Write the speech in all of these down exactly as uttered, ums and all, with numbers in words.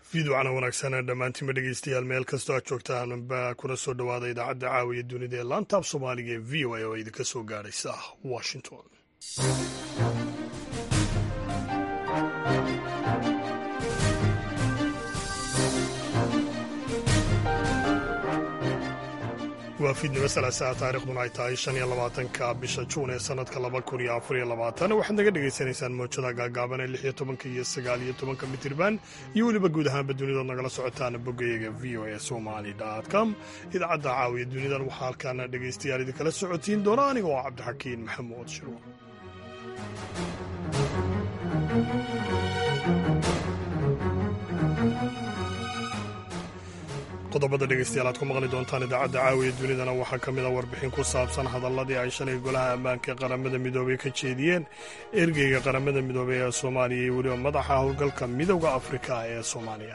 fiidwacna wanaagsan dhammaantiinba dhegeystayaal meel kastoo aad joogtaan ba kuna soo dhowaada idaacadda caawiya dunida ee laantaab soomaaliga ee v o a oo idinka soo gaadhaysa washington. waa fiidnimo salaasaa taarikhduna ay tahay shan iyo labaatanka bisha juun ee sanadka laba kun iyo afar iyo labaatan waxaad naga dhegaysanaysaan mawjada gaagaaban ee lix iyo tobanka iyo sagaal iyo tobanka mitirban iyo weliba guud ahaanba dunidood nagala socotaan boggayaga v o a somali com. idaacadda caawiya dunidan waxaa halkaana dhegaystayaal idinkala socotiin doona aniga oo cabdixakiin maxamuud shirwa. qodobada dhegaystayaal aad ku maqli doontaan idaacadda caawiya dunidana waxaa ka mid a warbixin ku saabsan hadalladii ay shalay golaha ammaanka ee qaramada midoobey ka jeediyeen ergeyga qaramada midoobey ee soomaaliya iyo weliba madaxa howlgalka midowda afrika ee soomaaliya.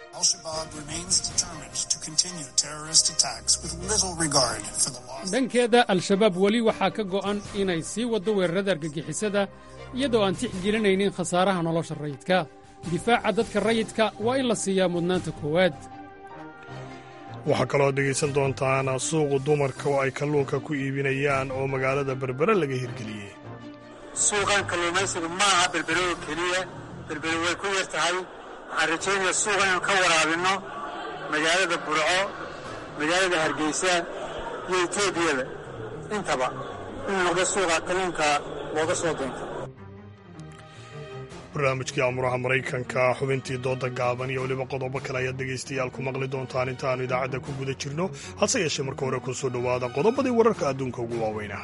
dhankeeda al-shabaab weli waxaa ka go'an inay sii waddo weerarada argagixisada iyadoo aan tixgelinaynin khasaaraha nolosha rayidka. difaaca dadka rayidka waa in la siiyaa mudnaanta koowaad. waxaa kaloo dhegaysan doontaan suuqu dumarka oo ay kalluunka ku iibinayaan oo magaalada berbere laga hirgeliyey. suuqan kalluumaysiga maaha berbere oo keliya, berbere way ku yar tahay. waxaan rajaynaya suuqa inaan ka waraabinno magaalada burco, magaalada hargeysa iyo etoobiyada intaba inuu noqdo suuqa kalluunka looga soo doonto. barnaamijkii amuraha maraykanka, xubintii dooda gaaban iyo weliba qodobo kale ayaad dhegaystayaal ku maqli doontaan intaannu idaacadda ku guda jirno. hase yeeshee marka hore ku soo dhowaada qodobadii wararka adduunka ugu waaweynah.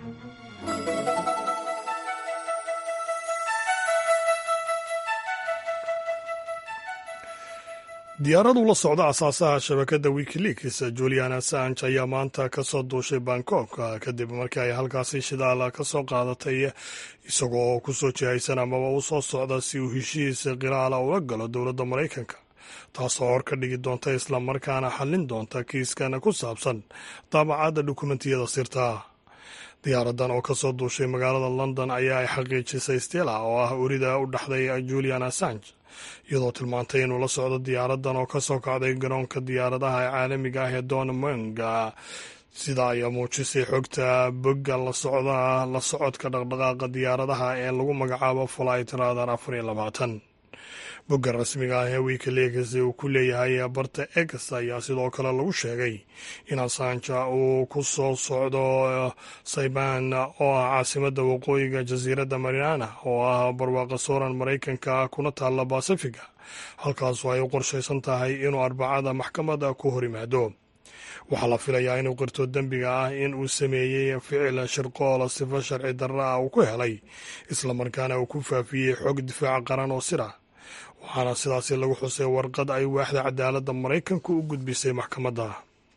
diyaaradu la socda asaasaha shabakadda wikileaks julian assange ayaa maanta ka soo duushay bangkok kadib markii ay halkaasi shidaal ka soo qaadatay isagoo ku soo jihaysan amaba u soo socda si uu heshiis qiraala ula galo dowladda maraykanka, taasoo hor ka dhigi doonta islamarkaana xallin doonta kiiskan ku saabsan daabacadda dukumentiyada sirta. diyaaradan oo ka soo duushay magaalada london ayaa ay xaqiijisay stella oo ah urida u dhaxday julian assange, iyadoo tilmaantay inuu la socdo diyaaradan oo ka soo kacday garoonka diyaaradaha ee caalamiga ah ee donmanga. sida ay muujisay xogta bogga la socodka dhaqdhaqaaqa diyaaradaha ee lagu magacaabo flight radar afar iyo labaatan. bogga rasmiga ah ee wikileaks uu ku leeyahay barta x ayaa sidoo kale lagu sheegay in assange uu ku soo socdo sayban oo ah caasimadda waqooyiga jasiiradda mariana oo ah barwaaqa sooran maraykanka kuna taalla basifiga, halkaasu ay u qorshaysan tahay inuu arbacada maxkamadda ku hor yimaado. waxaa la filayaa inuu qirto dembiga ah in uu sameeyey ficil shirqool sifo sharci darra ah uu ku helay islamarkaana uu ku faafiyey xog difaaca qaran oo sir ah, waxaana sidaasi lagu xusay warqad ay waaxda cadaaladda maraykanku u gudbisay maxkamadda.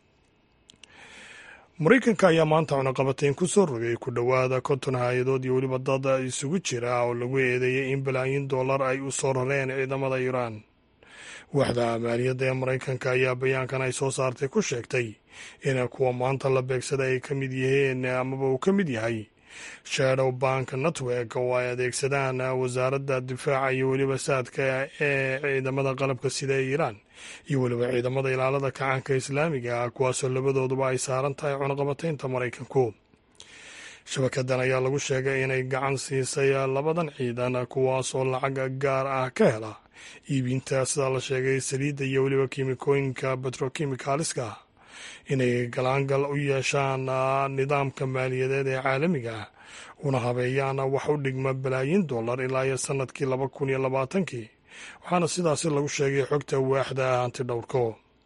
maraykanka ayaa maanta cunaqabatayn ku soo rogay ku dhowaada konton hay-adood iyo weliba dad isugu jira oo lagu eedeeyey in balaayin dollar ay u soo rareen ciidamada iiraan. waaxda maaliyadda ee maraykanka ayaa bayaankan ay soo saartay ku sheegtay in kuwa maanta la beegsaday ay ka mid yihiin amaba uu ka mid yahay shadow bank network oo ay adeegsadaan wasaaradda difaaca iyo weliba saadka ee ciidamada qalabka sida ee iiraan iyo weliba ciidamada ilaalada kacaanka islaamiga kuwaasoo labadooduba ay saaran tahay cunaqabataynta maraykanku. shabakadan ayaa lagu sheegay inay gacan siisay labadan ciidan kuwaasoo lacag gaar ah ka hela iibinta sida la sheegay saliidda iyo weliba kiimikooyinka betrokimikaaliska, inay galaangal u yeeshaan nidaamka maaliyadeed ee caalamiga ah una habeeyaan wax u dhigma balaayin dollar ilaa iyo sannadkii laba kun iyo labaatankii, waxaana sidaasi lagu sheegay xogta waaxda hantidhowrko.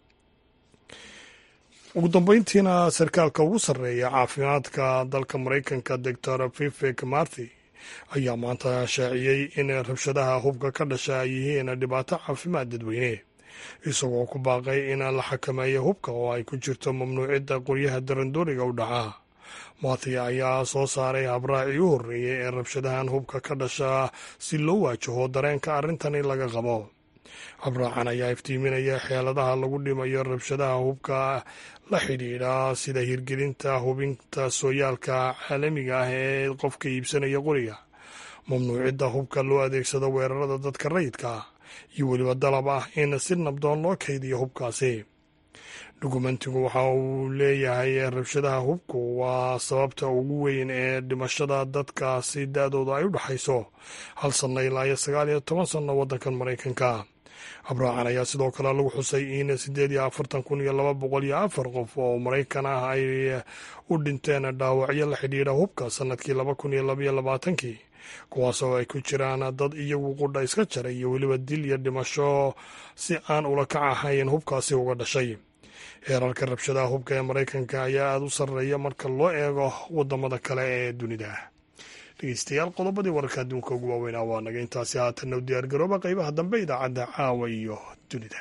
ugu dambeyntiina sarkaalka ugu sarreeya caafimaadka dalka maraykanka doctor vivek murthy ayaa maanta shaaciyey in rabshadaha hubka ka dhasha ay yihiin dhibaato caafimaad dadweyne, isagoo ku baaqay in la xakameeyo hubka oo ay ku jirto mamnuucidda qoryaha darandooriga u dhaca. murthy ayaa soo saaray habraacii u horreeyey ee rabshadahan hubka ka dhasha si loo waajaho dareenka arrintan in laga qabo. habraacan ayaa iftiiminaya xeeladaha lagu dhimayo rabshadaha hubka la xidhiidha sida hirgelinta hubinta sooyaalka caalamiga ah ee qofka iibsanaya qoriga, mamnuucidda hubka loo adeegsado weerarada dadka rayidka iyo weliba dalab ah in si nabdoon loo kaydiyo hubkaasi. dukumentigu waxa uu leeyahay rabshadaha hubku waa sababta ugu weyn ee dhimashada dadkaasi da-dooda ay u dhexayso hal sanno ilaa iyo sagaal iyo toban sanno waddankan maraykanka. abraacan ayaa sidoo kale lagu xusay in siddeed iyo afartan kun iyo laba boqol iyo afar qof oo maraykan ah ay u dhinteen dhaawacyo la xidhiidha hubka sannadkii laba kun iyo labaiyo labaatankii, kuwaasoo ay ku jiraan dad iyagu qudha iska jaray iyo weliba dil iyo dhimasho si aan ula kac ahayn hubkaasi uga dhashay. heerarka rabshadaha hubka ee maraykanka ayaa aada u sarreeya marka loo eego waddamada kale ee dunida. dhegeystayaal, qodobadii wararka adduunka ugu waaweynaa waa naga intaasi. haatanna u diyaar garooba qaybaha dambe idaacadda caawa iyo dunida.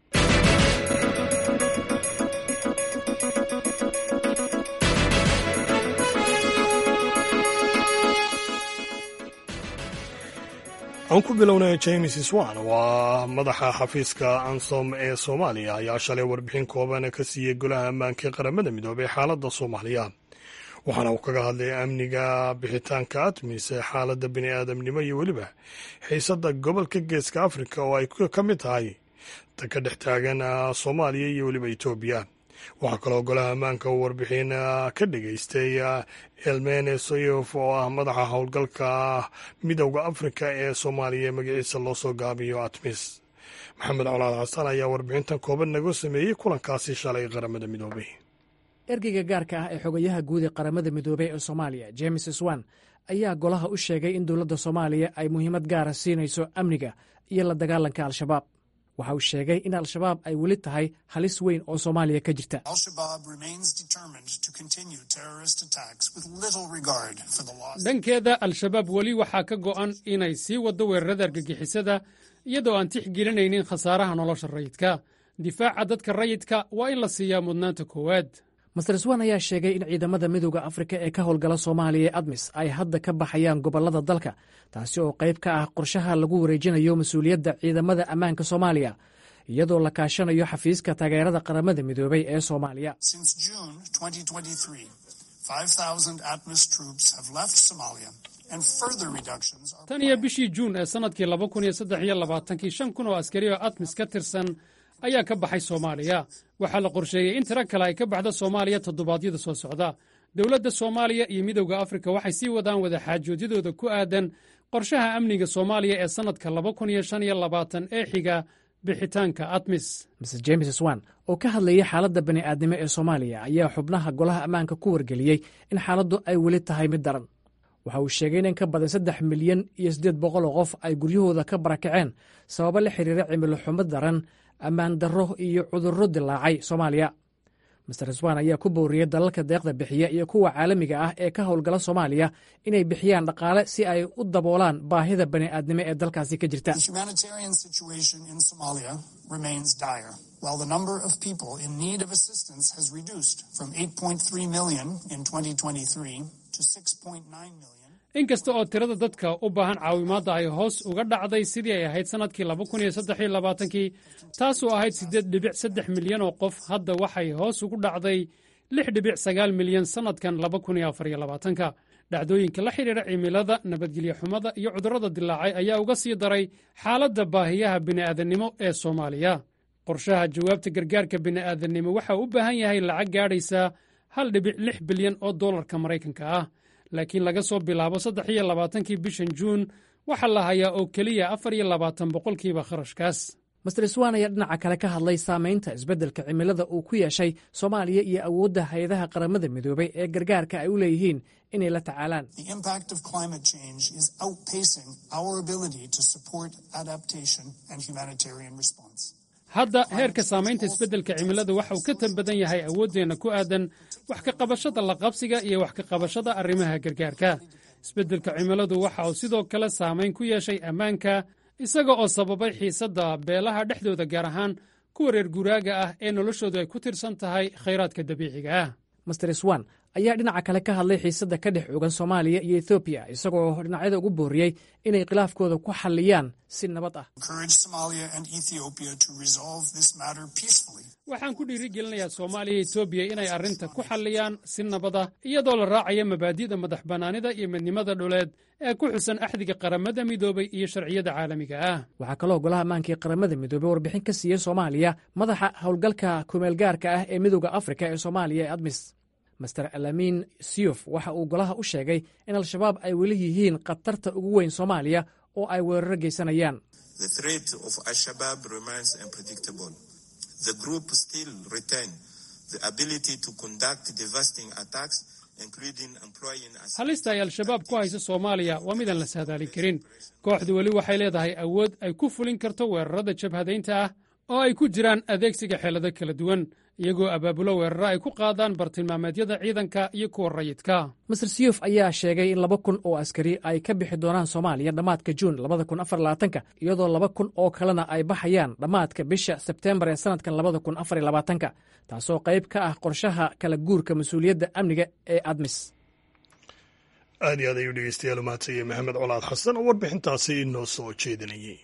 aan ku bilownay james swan waa madaxa xafiiska ansom ee soomaaliya ayaa shalay warbixin kooban ka siiyey golaha ammaanka ee qaramada midoobay xaaladda soomaaliya. waxaana uu kaga hadlay amniga bixitaanka atmis ee xaaladda bini aadamnimo iyo weliba xiisadda gobolka geeska afrika oo ay ka mid tahay ta ka dhex taagan soomaaliya iyo weliba etoobiya. waxaa kaloo golaha ammaanka uu warbixin ka dhageystay elmene soyof oo ah madaxa howlgalka midowda afrika ee soomaaliya ee magaciisa loo soo gaabiyo atmis. maxamed colaad xasan ayaa warbixintan kooban naga sameeyey kulankaasi shalay qaramada midoobay. ergeyga gaarka ah ee xogayaha guud ee qaramada midoobey ee soomaaliya james swan ayaa golaha u sheegay in dowladda soomaaliya ay muhiimad gaara siinayso amniga iyo la dagaalanka al-shabaab. waxa uu sheegay in al-shabaab ay weli tahay halis weyn oo soomaaliya ka jirta. dhankeeda al-shabaab weli waxaa ka go'an inay sii waddo weerarada argagixisada iyadoo aan tixgelinaynin khasaaraha nolosha rayidka. difaaca dadka rayidka waa in la siiyaa mudnaanta koowaad. master swan ayaa sheegay in ciidamada midowda afrika ee ka howlgala soomaaliya ee admis ay hadda ka baxayaan gobollada dalka, taasi oo qayb ka ah qorshaha lagu wareejinayo mas-uuliyadda ciidamada ammaanka soomaaliya iyadoo la kaashanayo xafiiska taageerada qaramada midoobay ee soomaaliya. tan iyo bishii juun ee sannadkii laba kun iyo saddex iyo labaatankii shan kun oo askari oo admis ka tirsan ayaa ka baxay soomaaliya. waxaa la qorsheeyey in tiro kale ay ka baxdo soomaaliya toddobaadyada soo socda. dowladda soomaaliya iyo midowda afrika waxay sii wadaan wadaxaajoodyadooda ku aadan qorshaha amniga soomaaliya ee sannadka laba kun iyo shan iyo labaatan ee xiga bixitaanka atmis. mr james swan oo ka hadlayay xaaladda bani'aadnimo ee soomaaliya ayaa xubnaha golaha ammaanka ku wargeliyey in xaaladdu ay weli tahay mid daran. waxa uu sheegay in in ka badan saddex milyan iyo siddeed boqol oo qof ay guryahooda ka barakaceen sababo la xiriira cimilo xumo daran, ammaan darro iyo cudurro dilaacay soomaaliya. master swan ayaa ku booriyey dalalka deeqda bixiya iyo kuwa caalamiga ah ee ka howlgala soomaaliya inay bixiyaan dhaqaale si ay u daboolaan baahida bani'aadnimo ee dalkaasi ka jirta. inkasta oo tirada dadka u baahan caawimaadda ay hoos uga dhacday sidii ay ahayd sannadkii laba kun iyo saddex iyo labaatankii, taasoo ahayd siddeed dhibic saddex milyan oo qof, hadda waxay hoos ugu dhacday lix dhibic sagaal milyan sannadkan laba kun iyo afar iyo labaatanka. dhacdooyinka la xidhiidha cimilada, nabadgelyo xumada iyo cudurrada dilaacay ayaa uga sii daray xaaladda baahiyaha bini'aadannimo ee soomaaliya. qorshaha jawaabta gargaarka bini'aadannimo waxa u baahan yahay lacag gaadhaysa hal dhibic lix bilyan oo dollarka maraykanka ah, laakiin laga soo bilaabo saddex iyo labaatankii bishan juun waxaa la hayaa oo keliya afar iyo labaatan boqolkiiba kharashkaas. master swan ayaa dhinaca kale ka hadlay saamaynta isbeddelka cimilada uu ku yeeshay soomaaliya iyo awoodda hay-adaha qaramada midoobay ee gargaarka ay u leeyihiin inay la tacaalaan. hadda heerka saamaynta isbeddelka cimiladu waxa uu ka tan badan yahay awooddeenna ku aadan wax ka qabashada la qabsiga iyo wax ka qabashada arrimaha gargaarka. isbeddelka cimiladu waxa uu sidoo kale saamayn ku yeeshay ammaanka, isaga oo sababay xiisadda beelaha dhexdooda, gaar ahaan kuwa reer guuraaga ah ee noloshoodu ay ku tirsan tahay khayraadka dabiiciga ah. master swan ayaa dhinaca kale ka hadlay xiisadda ka dhex ogan soomaaliya iyo ethoobiya isagoo dhinacyada ugu booriyey inay khilaafkooda ku xalliyaan si nabad ah. waxaan ku dhiirigelinayaa soomaaliya iyo etoobiya inay arrinta ku xalliyaan si nabad ah iyadoo la raacaya mabaadi'da madax bannaanida iyo midnimada dhuleed ee ku xusan axdiga qaramada midoobay iyo sharciyada caalamiga ah. waxaa kaloo golaha ammaanka ee qaramada midoobey warbixin ka siiyey soomaaliya madaxa howlgalka kumeelgaarka ah ee midowda afrika ee soomaaliya ee admis master alamin siyuf waxa uu golaha u sheegay in al-shabaab ay weli yihiin khatarta ugu weyn soomaaliya oo ay weeraro geysanayaan. halista ay al-shabaab ku hayso soomaaliya waa midaan la saadaalin karin. kooxdu weli waxay leedahay awood ay ku fulin karto weerarada jabhadaynta ah oo ay ku jiraan adeegsiga xeelado kala duwan iyagoo abaabulo weeraro ay ku qaadaan bartilmaameedyada ciidanka iyo kuwa rayidka. master siyuf ayaa sheegay in laba kun oo askari ay ka bixi doonaan soomaaliya dhammaadka juun labada kun afar labaatanka iyadoo laba kun oo kalena ay baxayaan dhammaadka bisha sebteembar ee sanadkan labada kun afar labaatanka taasoo qayb ka ah qorshaha kala guurka mas-uuliyadda amniga ee admis. aad iyo aad ayuu dhegeystayaal u mahadsanyahay maxamed colaad xasan oo warbixintaasi inoo soo jeedinayay.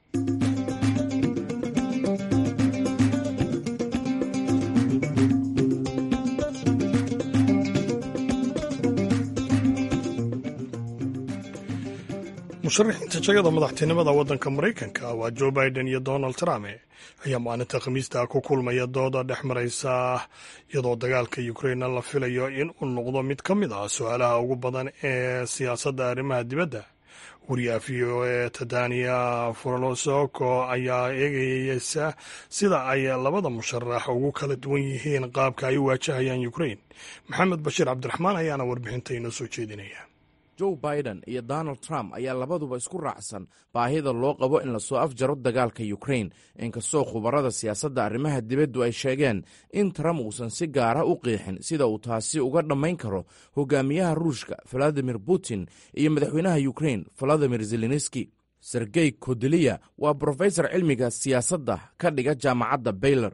musharaxiinta jagada madaxtinimada waddanka maraykanka waa joe biden iyo donald trump ayaa maalinta khamiista ku kulmaya dooda dhex maraysa iyadoo dagaalka ukraina la filayo in uu noqdo mid ka mid ah su-aalaha ugu badan ee siyaasadda arrimaha dibadda. wariyaha v o e tadania forlosoko ayaa eegaysa sida ay labada musharax ugu kala duwan yihiin qaabka ay u waajahayaan ukrain. maxamed bashiir cabdiraxmaan ayaana warbixinta inoo soo jeedinaya. joe biden iyo donald trump ayaa labaduba isku raacsan baahida loo qabo in lasoo afjaro dagaalka ukrain inkastoo khubarada siyaasadda arrimaha dibaddu ay sheegeen in trump uusan si gaara u qiixin sida uu taasi uga dhammayn karo hogaamiyaha ruushka valadimir putin iyo madaxweynaha ukrain valadimir zelenski. sergey kodeliya waa brofesor cilmiga siyaasadda ka dhiga jaamacadda baylor.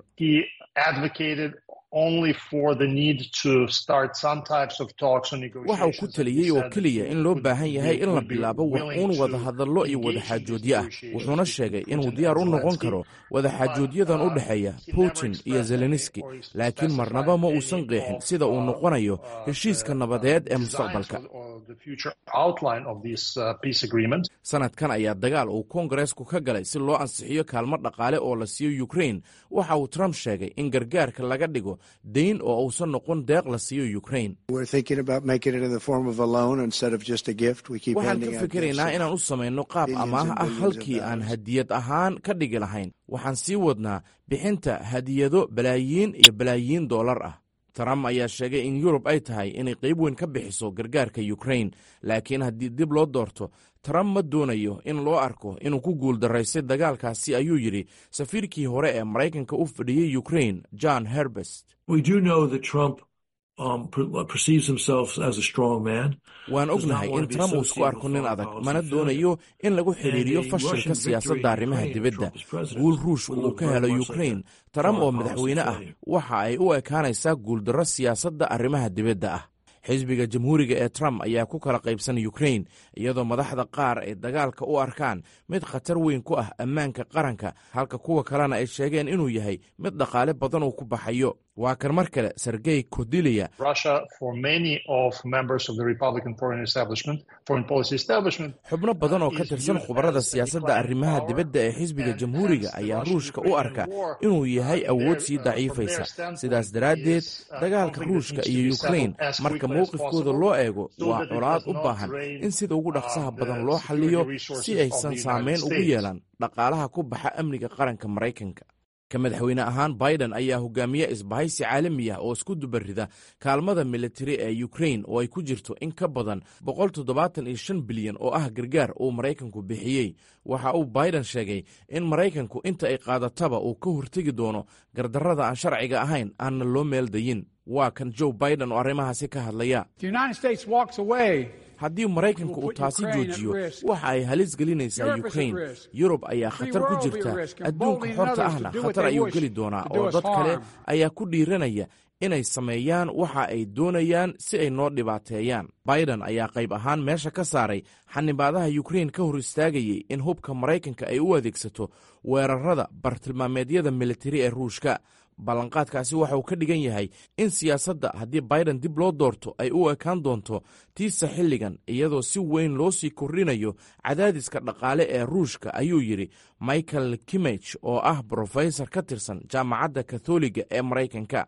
waxa uu ku taliyey oo keliya in loo baahan yahay in la bilaabo wax uun wadahadallo iyo wadaxaajoodyo ah wuxuuna sheegay inuu diyaar u noqon karo wadaxaajoodyadan u dhexeeya putin iyo zelenski laakiin marnaba ma uusan qeexin sida uu noqonayo heshiiska nabadeed ee mustaqbalka. sanadkan ayaa dagaal uu koongareesku ka galay si loo ansixiyo kaalmo dhaqaale oo la siiyo ukrain. waxa uu trump sheegay in gargaarka laga dhigo dayn oo uusan noqon deeq la siiyo ukrain. waxaan ka fikiraynaa inaan u samayno qaab amaah ah halkii aan hadiyad ahaan ka dhigi lahayn. waxaan sii wadnaa bixinta hadiyado balaayiin iyo balaayiin doolar ah. trump ayaa sheegay in yurub ay tahay inay qayb weyn ka bixiso gargaarka ukrain laakiin haddii dib loo doorto trump ma doonayo in loo arko inuu ku guuldaraystay dagaalkaasi ayuu yidhi safiirkii hore ee maraykanka u fadhiyey ukrain john herbest. waan ognahay in trump uu isku arko nin adag mana doonayo in lagu xidhiiriyo fashilka siyaasadda arrimaha dibadda. guul ruushku uu ka helo ukrain trump oo madaxweyne ah waxa ay u ekaanaysaa guuldarro siyaasadda arrimaha dibadda ah. xisbiga jamhuuriga ee trump ayaa ku kala qaybsan ukrain iyadoo madaxda qaar ay dagaalka u arkaan mid khatar weyn ku ah ammaanka qaranka halka kuwa kalena ay sheegeen inuu yahay mid dhaqaale badan uu ku baxayo. waa kan mar kale sergey kodeliya. xubno badan oo ka tirsan khubarada siyaasadda arrimaha dibadda ee xisbiga jamhuuriga ayaa ruushka u arka inuu yahay awood sii daciifaysa. sidaas daraaddeed dagaalka ruushka iyo ukrain marka mowqifkooda loo eego waa colaad u baahan in sida ugu dhaqsaha badan loo xalliyo si aysan saamayn ugu yeelan dhaqaalaha ku baxa amniga qaranka maraykanka. ka madaxweyne ahaan biden ayaa hogaamiye isbahaysi caalami ah oo isku dubarida kaalmada militari ee ukrain oo ay ku jirto in ka badan boqol toddobaatan iyo shan bilyan oo ah gargaar uu maraykanku bixiyey. waxa uu biden sheegay in maraykanku inta ay qaadataba uu ka hortegi doono gardarrada aan sharciga ahayn aanna loo meeldayin. waa kan joe biden oo arrimahaasi ka hadlaya. haddii maraykanku uu taasi joojiyo waxa ay halis gelinaysaa ukrain. yurub ayaa khatar ku jirta adduunka xorta ahna khatar ayuu geli doonaa oo dad kale ayaa ku dhiiranaya inay sameeyaan waxa ay doonayaan si ay noo dhibaateeyaan. biden ayaa qayb ahaan meesha ka saaray xanibaadaha yukrain ka hor istaagayey in hubka maraykanka ay u adeegsato weerarada bartilmaameedyada militari ee ruushka. ballanqaadkaasi waxa uu ka dhigan yahay in siyaasadda haddii biden dib loo doorto ay u ekaan doonto tiisa xilligan, iyadoo si weyn loo sii kordhinayo cadaadiska dhaqaale ee ruushka, ayuu yidhi michael kimich oo ah brofesor ka tirsan jaamacadda katholiga ee maraykanka.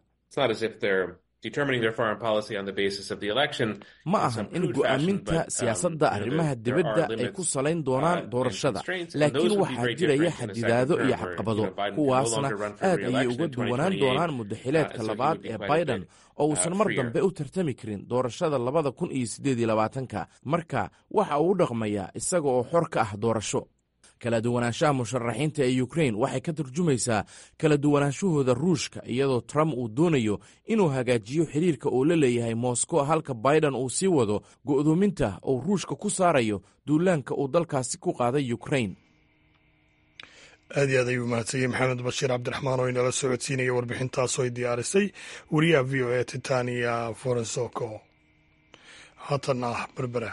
ma ahan in go'aaminta siyaasadda arrimaha dibadda ay ku salayn doonaan doorashada, laakiin waxaa jiraya xadidaado iyo caqabado, kuwaasna aad ayay uga duwanaan doonaan muddaxileedka labaad ee biden oo uusan mar dambe u tartami karin doorashada labada kun iyo siddeed iyo labaatanka. marka waxa uu u dhaqmayaa isaga oo xor ka ah doorasho. kala duwanaanshaha musharaxiinta ee yukrain waxay ka turjumaysaa kala duwanaanshahooda ruushka, iyadoo trump uu doonayo inuu hagaajiyo xiriirka uu la leeyahay moscow, halka biden uu sii wado go'doominta uu ruushka ku saarayo duulaanka uu dalkaasi ku qaaday yukrain. aad iyo aad ayuu mahadsanyey maxamed bashiir cabdiraxmaan oo inala soo codsiinaya warbixintaasoo ay diyaarisay wariyaha v o e titania forensoko. haatan ah berbera.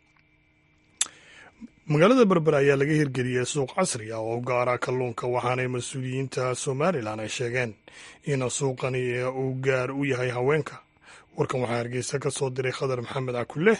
magaalada berbera ayaa laga hirgeliyey suuq casri ah oo gaara kalluunka, waxaanay mas-uuliyiinta somalilan ay sheegeen in suuqani uu gaar u yahay haweenka. warkan waxaa hargeysa ka soo diray khadar maxamed cakulle.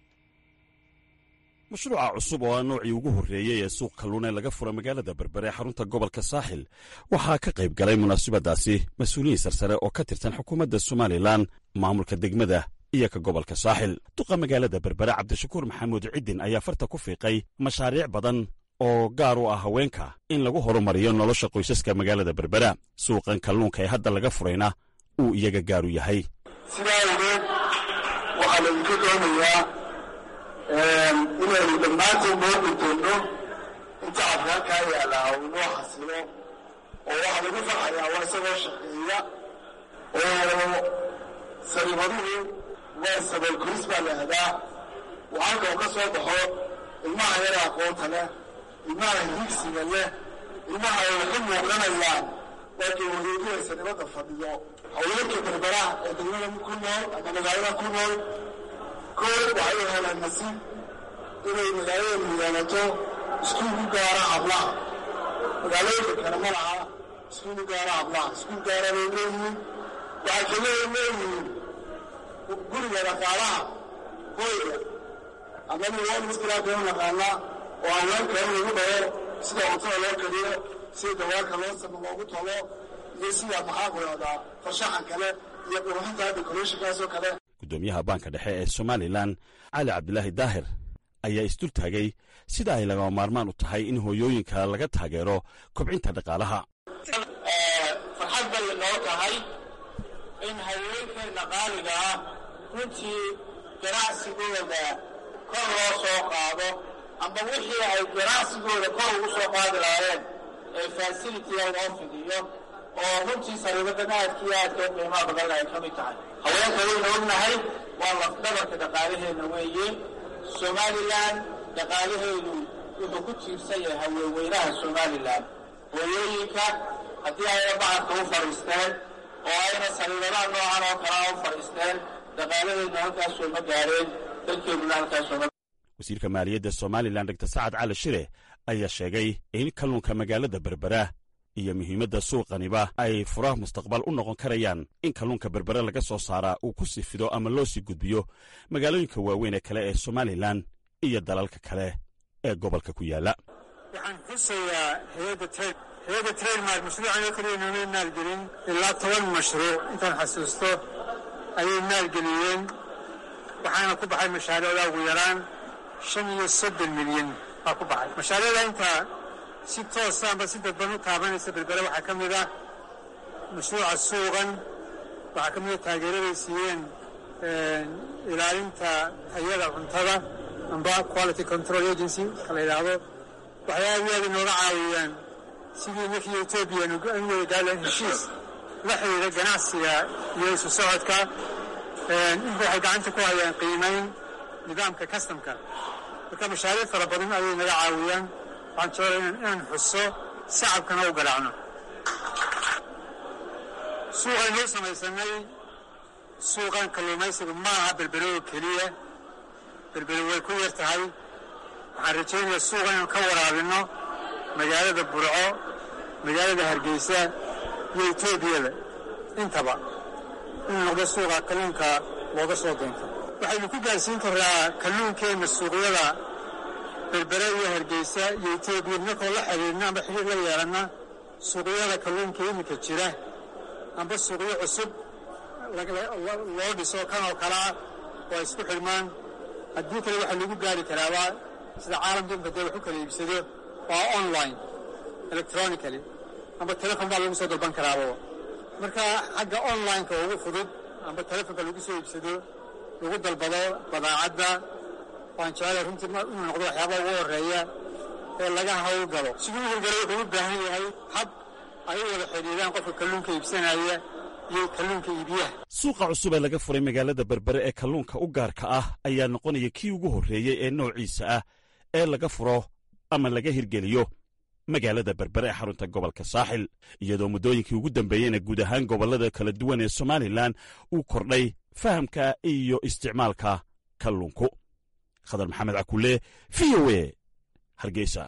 mashruuca cusub oo ah noocii ugu horreeyey ee suuq kalluun ee laga fura magaalada berbere ee xarunta gobolka saaxil waxaa ka qayb galay munaasabadaasi mas-uuliyiin sarsare oo ka tirsan xukuumadda somalilan, maamulka degmada iyo ka gobolka saaxil. duqa magaalada berbere cabdishakuur maxamuud ciddin ayaa farta ku fiiqay mashaariic badan oo gaar u ah haweenka in lagu horumariyo nolosha qoysaska magaalada berbera. suuqan kalluunka ee hadda laga furayna uu iyaga gaar u yahay. sidaa awgeed waxaa laydinka doonayaa inaynu dhammaanteen noo guddoonno inta afkaankaa yaallaa uu noo xasilo, oo waxaa lagu farxayaa waa isagoo shaqeeya oo sariibaduhu waa sabal koris baa la ahdaa. waxaa kaloo ka soo baxo ilmaha yara aqoonta leh, ilmaha higsiga leh, ilmaha ay waxu muuqanayaan waakay wareegaysa nibadda fadhiyo. haweenka berbera ee degmada ku nool ama magaalada ku nool kood waxay u helaan nasiib inay magaalada yeelato iskuul gaara hablaha. magaalooyinka kale ma laha iskuul gaara hablaha. iskuul gaara bay leeyihiin. waxay kaloo leeyihiin guriga dhaqaalaha hoyga ama niwaan muskilaankau naqaanaa oo haweenka in lagu dhawo sida cuntada loo kariyo, sida dawaarka loo samo loogu talo, iyo sida maxaa ku yahdaa farshaxan kale iyo qurxinta decorationkaasoo kale. guddoomiyaha baanka dhexe ee somalilan cali cabdilaahi daahir ayaa isdul taagay sida ay lagama maarmaan u tahay in hooyooyinka laga taageero kobcinta dhaqaalaha. farxad bay noo tahay in haweenkeenna qaaliga ah runtii ganacsigooda kor loo soo qaado, amba wixii ay ganacsigooda kor ugu soo qaadi lahaayeen ee fasilitiga loo fidiyo, oo runtii sariibadana aadkii aadka u qiimaha badan ay ka mid tahay. haweenka wayna ognahay waa lafdhabarka dhaqaalaheenna weeye. somalilan dhaqaalaheedu wuxuu ku tiirsan yahay haweenweynaha somalilan. hooyooyinka haddii ayna bacadka u fadhiisteen oo ayna sariibadaha noocan oo kalea u fadhiisteen, dhaqaalaheedna halkaas sooma gaareen, dalkeeduna halkaas sooma. wasiirka maaliyadda somalilan doctor sacad cali shire ayaa sheegay in kalluunka magaalada berbera iyo muhiimadda suuqaniba ay furaha mustaqbal u noqon karayaan in kalluunka berbere laga soo saaraa uu ku sii fido ama loo sii gudbiyo magaalooyinka waaweyn ee kale ee somalilan iyo dalalka kale ee gobolka ku yaala. waxaan xusayaa hay-adda trade hay-adda trademark mashruucan oo kaliya noomay maalgelin ilaa toban mashruuc intaan xasuusto ayay maalgeliyeen, waxaana ku baxay mashaariicda ugu yaraan shan iyo soddon milyan baa ku baxay. mashaariicda intaa si toosa amba si dadban u taabanaysa berbere waxaa ka mid ah mashruuca suuqan, waxaa ka mid a taageeraday siiyeen ilaalinta tayada cuntada amba quality control agency ka la yidhaahdo. waxay aad iyo aad inooga caawiyaan sidii markii etoobiya an wada gaaleen heshiis la xidhiidha ganacsiga iyo isu socodka. inta waxay gacanta ku hayaan qiimayn nidaamka customka. marka mashaariic fara badan ayay naga caawiyaan. waxaan jeclaa inaan xuso shacabkana u garaacno. suuqaynuu samaysanay suuqan kalluumaysigu ma aha berbere oo keliya, berbere way ku yar tahay. waxaan rajaynayaa suuqan inaan ka waraabinno magaalada burco, magaalada hargeysa iyo etoobiyada intaba inuu noqdo suuqa kalluunka looga soo doonto. waxaynu ku gaarsiin karnaa kalluunkeenna suuqyada berbere iyo hargeysa iyo etoobiya markoo la xiriirna amba xiriir la yeelanna suuqyada kalluunka iminka jira amba suuqyo cusub loo dhiso kan oo kalea waa isku xidhmaan. haddii kale waxaa lagu gaari karaaba sida caalamka inka dee wax u kala iibsado waa online electronically amba telefon baa lagu soo dalban karaaba. marka xagga online-ka ugu fudud amba telefonka lagu soo iibsado lagu dalbado badaacadda waan jecelahay runtii inuu noqdo waxyaaba ugu horreeya ee laga hawlgalo. siduu u hawlgalo wuxuu u baahan yahay hab ay u wada xidhiidaan qofka kalluunka iibsanaya iyo kalluunka iibiyaha. suuqa cusub ee laga furay magaalada berbere ee kalluunka u gaarka ah ayaa noqonaya kii ugu horreeyey ee noociisa ah ee laga furo ama laga hirgeliyo magaalada berbere ee xarunta gobolka saaxil, iyadoo muddooyinkii ugu dambeeyeyna guud ahaan gobollada kala duwan ee somalilan uu kordhay fahamka iyo isticmaalka kalluunku. khadar maxamed cakulle, v o a, hargeysa.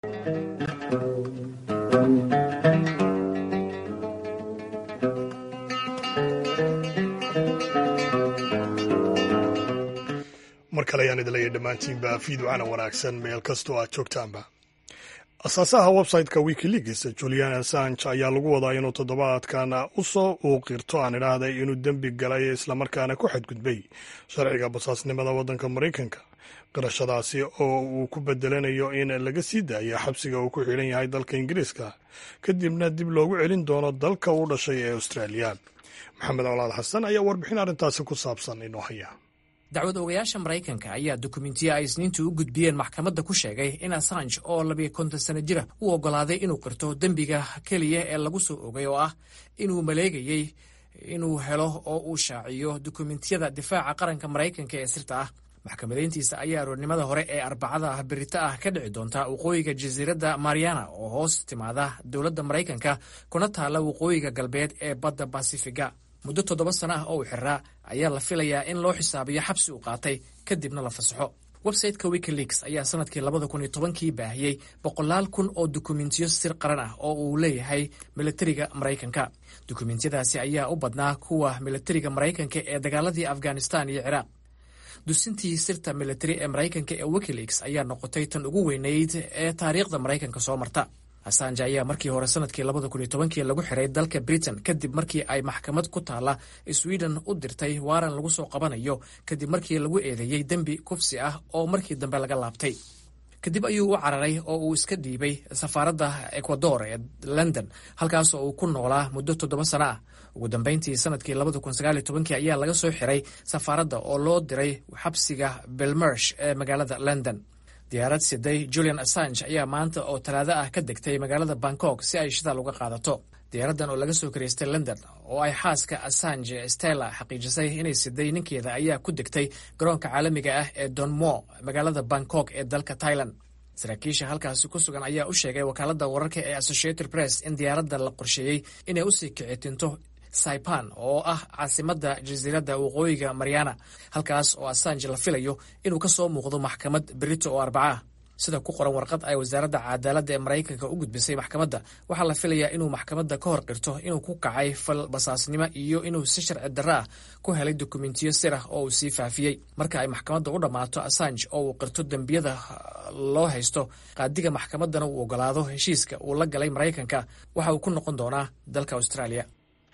mar kale ayaan idin leeyahay dhammaantiinba fiidwacana wanaagsan meel kastoo aad joogtaanba. asaasaha website-ka wikileaks julian assange ayaa lagu wadaa inuu toddobaadkan u soo uuqirto aan idhaahday inuu dembi galay islamarkaana ku xadgudbay sharciga basaasnimada waddanka maraykanka. qirashadaasi oo uu ku bedelanayo in laga sii daayo xabsiga uu ku xidhan yahay dalka ingiriiska kadibna dib loogu celin doono dalka uu dhashay ee australia. maxamed colaad xasan ayaa warbixin arrintaasi ku saabsan inoo haya. dacwad ogayaasha maraykanka ayaa dukumentiyo ay isniintu u gudbiyeen maxkamadda ku sheegay in assange oo labiyo konton sano jira uu oggolaaday inuu qirto dembiga keliya ee lagu soo ogay oo ah inuu maleegayey inuu helo oo uu shaaciyo dukumentiyada difaaca qaranka maraykanka ee sirta ah. maxkamadayntiisa ayaa aroornimada hore ee arbacada ah berito ah ka dhici doonta waqooyiga jasiiradda mariana oo hoos timaada dowladda maraykanka kuna taalla waqooyiga galbeed ee badda basifiga. muddo toddoba sano ah oo uu xiraa ayaa la filayaa in loo xisaabiyo xabsi uu qaatay kadibna la fasaxo. websayteka wikileaks ayaa sanadkii labada kun iyo tobankii baahiyey boqolaal kun oo dukumentiyo sir qaran ah oo uu leeyahay militariga maraykanka. dukumentiyadaasi ayaa u badnaa kuwa militariga maraykanka ee dagaaladii afghanistan iyo ciraaq. dusintii sirta militari ee maraykanka ee wikileaks ayaa noqotay tan ugu weynayd ee taariikhda maraykanka soo marta. assange ayaa markii hore sanadkii labada kun iyo tobankii lagu xiray dalka britain kadib markii ay maxkamad ku taalla sweden u dirtay waaran lagu soo qabanayo kadib markii lagu eedeeyey dembi kufsi ah oo markii dambe laga laabtay. kadib ayuu u cararay oo uu iska dhiibay safaaradda ecuador ee london halkaas oo uu ku noolaa muddo toddoba sano ah. ugu dambeyntii sanadkii labada kun sagaal iyo tobankii ayaa laga soo xiray safaaradda oo loo diray xabsiga belmarsh ee magaalada london. diyaarad siday julian assange ayaa maanta oo talaado ah ka degtay magaalada bangkok si ay shidaal uga qaadato. diyaaraddan oo laga soo karaystay london oo ay xaaska assange stella xaqiijisay inay siday ninkeeda ayaa ku degtay garoonka caalamiga ah ee donmo magaalada bangkok ee dalka thailand. saraakiisha halkaasi ku sugan ayaa u sheegay wakaaladda wararka ee associated press in diyaaradda la qorsheeyey inay usii kicitinto saipan oo ah caasimadda jasiiradda waqooyiga mariana halkaas oo assange la filayo inuu ka soo muuqdo maxkamad berito oo arbaca ah. sida ku qoran warqad ay wasaaradda cadaaladda ee maraykanka u gudbisay maxkamadda waxaa la filayaa inuu maxkamadda ka hor qirto inuu ku kacay fal basaasnimo iyo inuu si sharci darro ah ku helay dukumentiyo sir ah oo uu sii faafiyey. marka ay maxkamadda u dhammaato assange oo uu qirto dembiyada loo haysto qaadiga maxkamaddana uu oggolaado heshiiska uu la galay maraykanka waxa uu ku noqon doonaa dalka australia.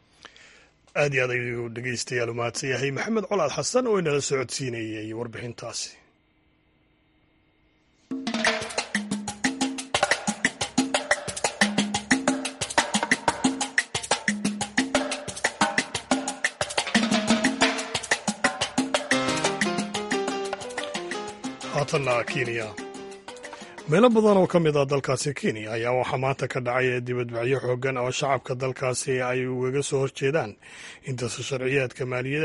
aad iyo aad ayuu dhegeystayaal u mahadsan yahay maxamed colaad xasan oo inala socodsiinayay warbixintaasi. haatanna kenya meelo badan oo ka mid ah dalkaasi kenya ayaa waxaa maanta ka dhacay dibadbacyo xoogan oo shacabka dalkaasi ay ugaga soo horjeedaan intasa sharciyaadka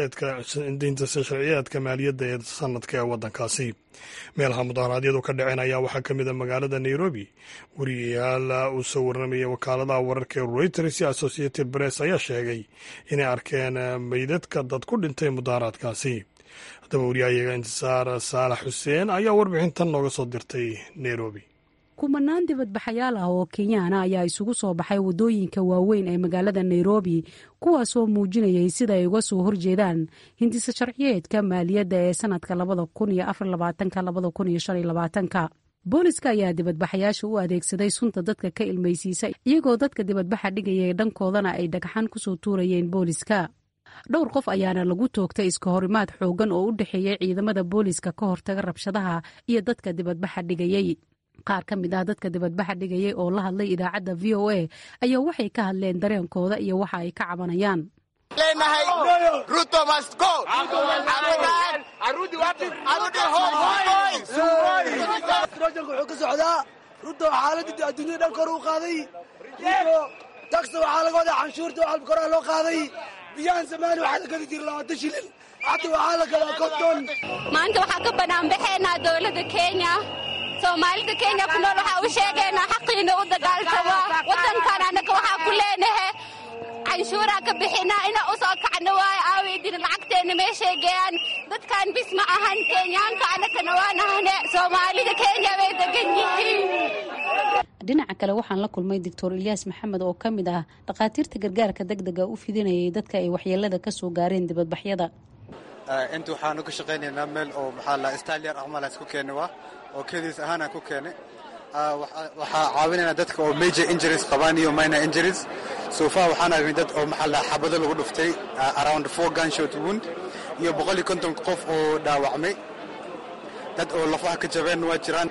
maaliyadda ee sanadka ee waddankaasi. meelaha mudaharaadyadu ka dhaceen ayaa waxaa ka mid a magaalada nairobi. wariyayaal uu soo warramaya wakaaladaha wararka ee reuters iyo associated press ayaa sheegay inay arkeen meydadka dad ku dhintay mudaharaadkaasi. haddaba wariyahayaga intisaar saalax xuseen ayaa warbixintan nooga soo dirtay nairobi. kumanaan dibadbaxayaal ah oo kenyaana ayaa isugu soo baxay waddooyinka waaweyn ee magaalada nairobi, kuwaasoo muujinayay sida ay uga soo horjeedaan hindisa sharciyeedka maaliyadda ee sanadka labada kun iyo afar labaatanka labada kun iyo shan iyo labaatanka. booliska ayaa dibadbaxayaasha u adeegsaday sunta dadka ka ilmaysiisa, iyagoo dadka dibadbaxa dhigaya dhankoodana ay dhagxan kusoo tuurayeen booliska. dhowr qof ayaana lagu toogtay iska horimaad xoogan oo u dhexeeyey ciidamada booliska ka hortaga rabshadaha iyo dadka dibadbaxa dhigayey. qaar ka mid ah dadka dibadbaxa dhigayay oo la hadlay idaacadda v o a ayaa waxay ka hadleen dareenkooda iyo waxa ay ka cabanayaan. ruto xaaladii adduunyada dhan kor u qaaday, taxi waxaa laga wadaa canshuurta waxaa koraa loo qaaday, biyaan samaani waxaa la gadi jira labaatan shilin, hadda waxaa la gadaa konton. maanta waxaa ka banaanbaxaynaa dowladda kenya. soomaalida kenya ku nool waxaa u sheegaynaa xaqiina u dagaaltama waddankan. annaga waxaa ku leenahay canshuuraa ka bixinaa inaa u soo kacna waayo aaweydina lacagteenna meeshay geeyaan. dadkan bis ma ahan kenyaanka, annagana waa nahane soomaalida kenya bay degan yihiin. dhinaca kale waxaan la kulmay doctor ilyaas maxamed oo ka mid ah dhakhaatiirta gargaarka degdega u fidinayay dadka ay waxyeelada ka soo gaareen dibadbaxyada. inta waxaanu ka shaqaynaynaa meel oo maxaa la staliyar aqmalaas ku keenay waa oo keediis ahaan ku keenay. waxaa caawinaynaa dadka oo major injuries qabaan iyo minor injuries. so far waxaan aragnay dad oo maxaa la xabado lagu dhuftay around four gunshot wound iyo boqol iyo konton qof oo dhaawacmay. dad oo lafaha ka jabeen waa jiraan.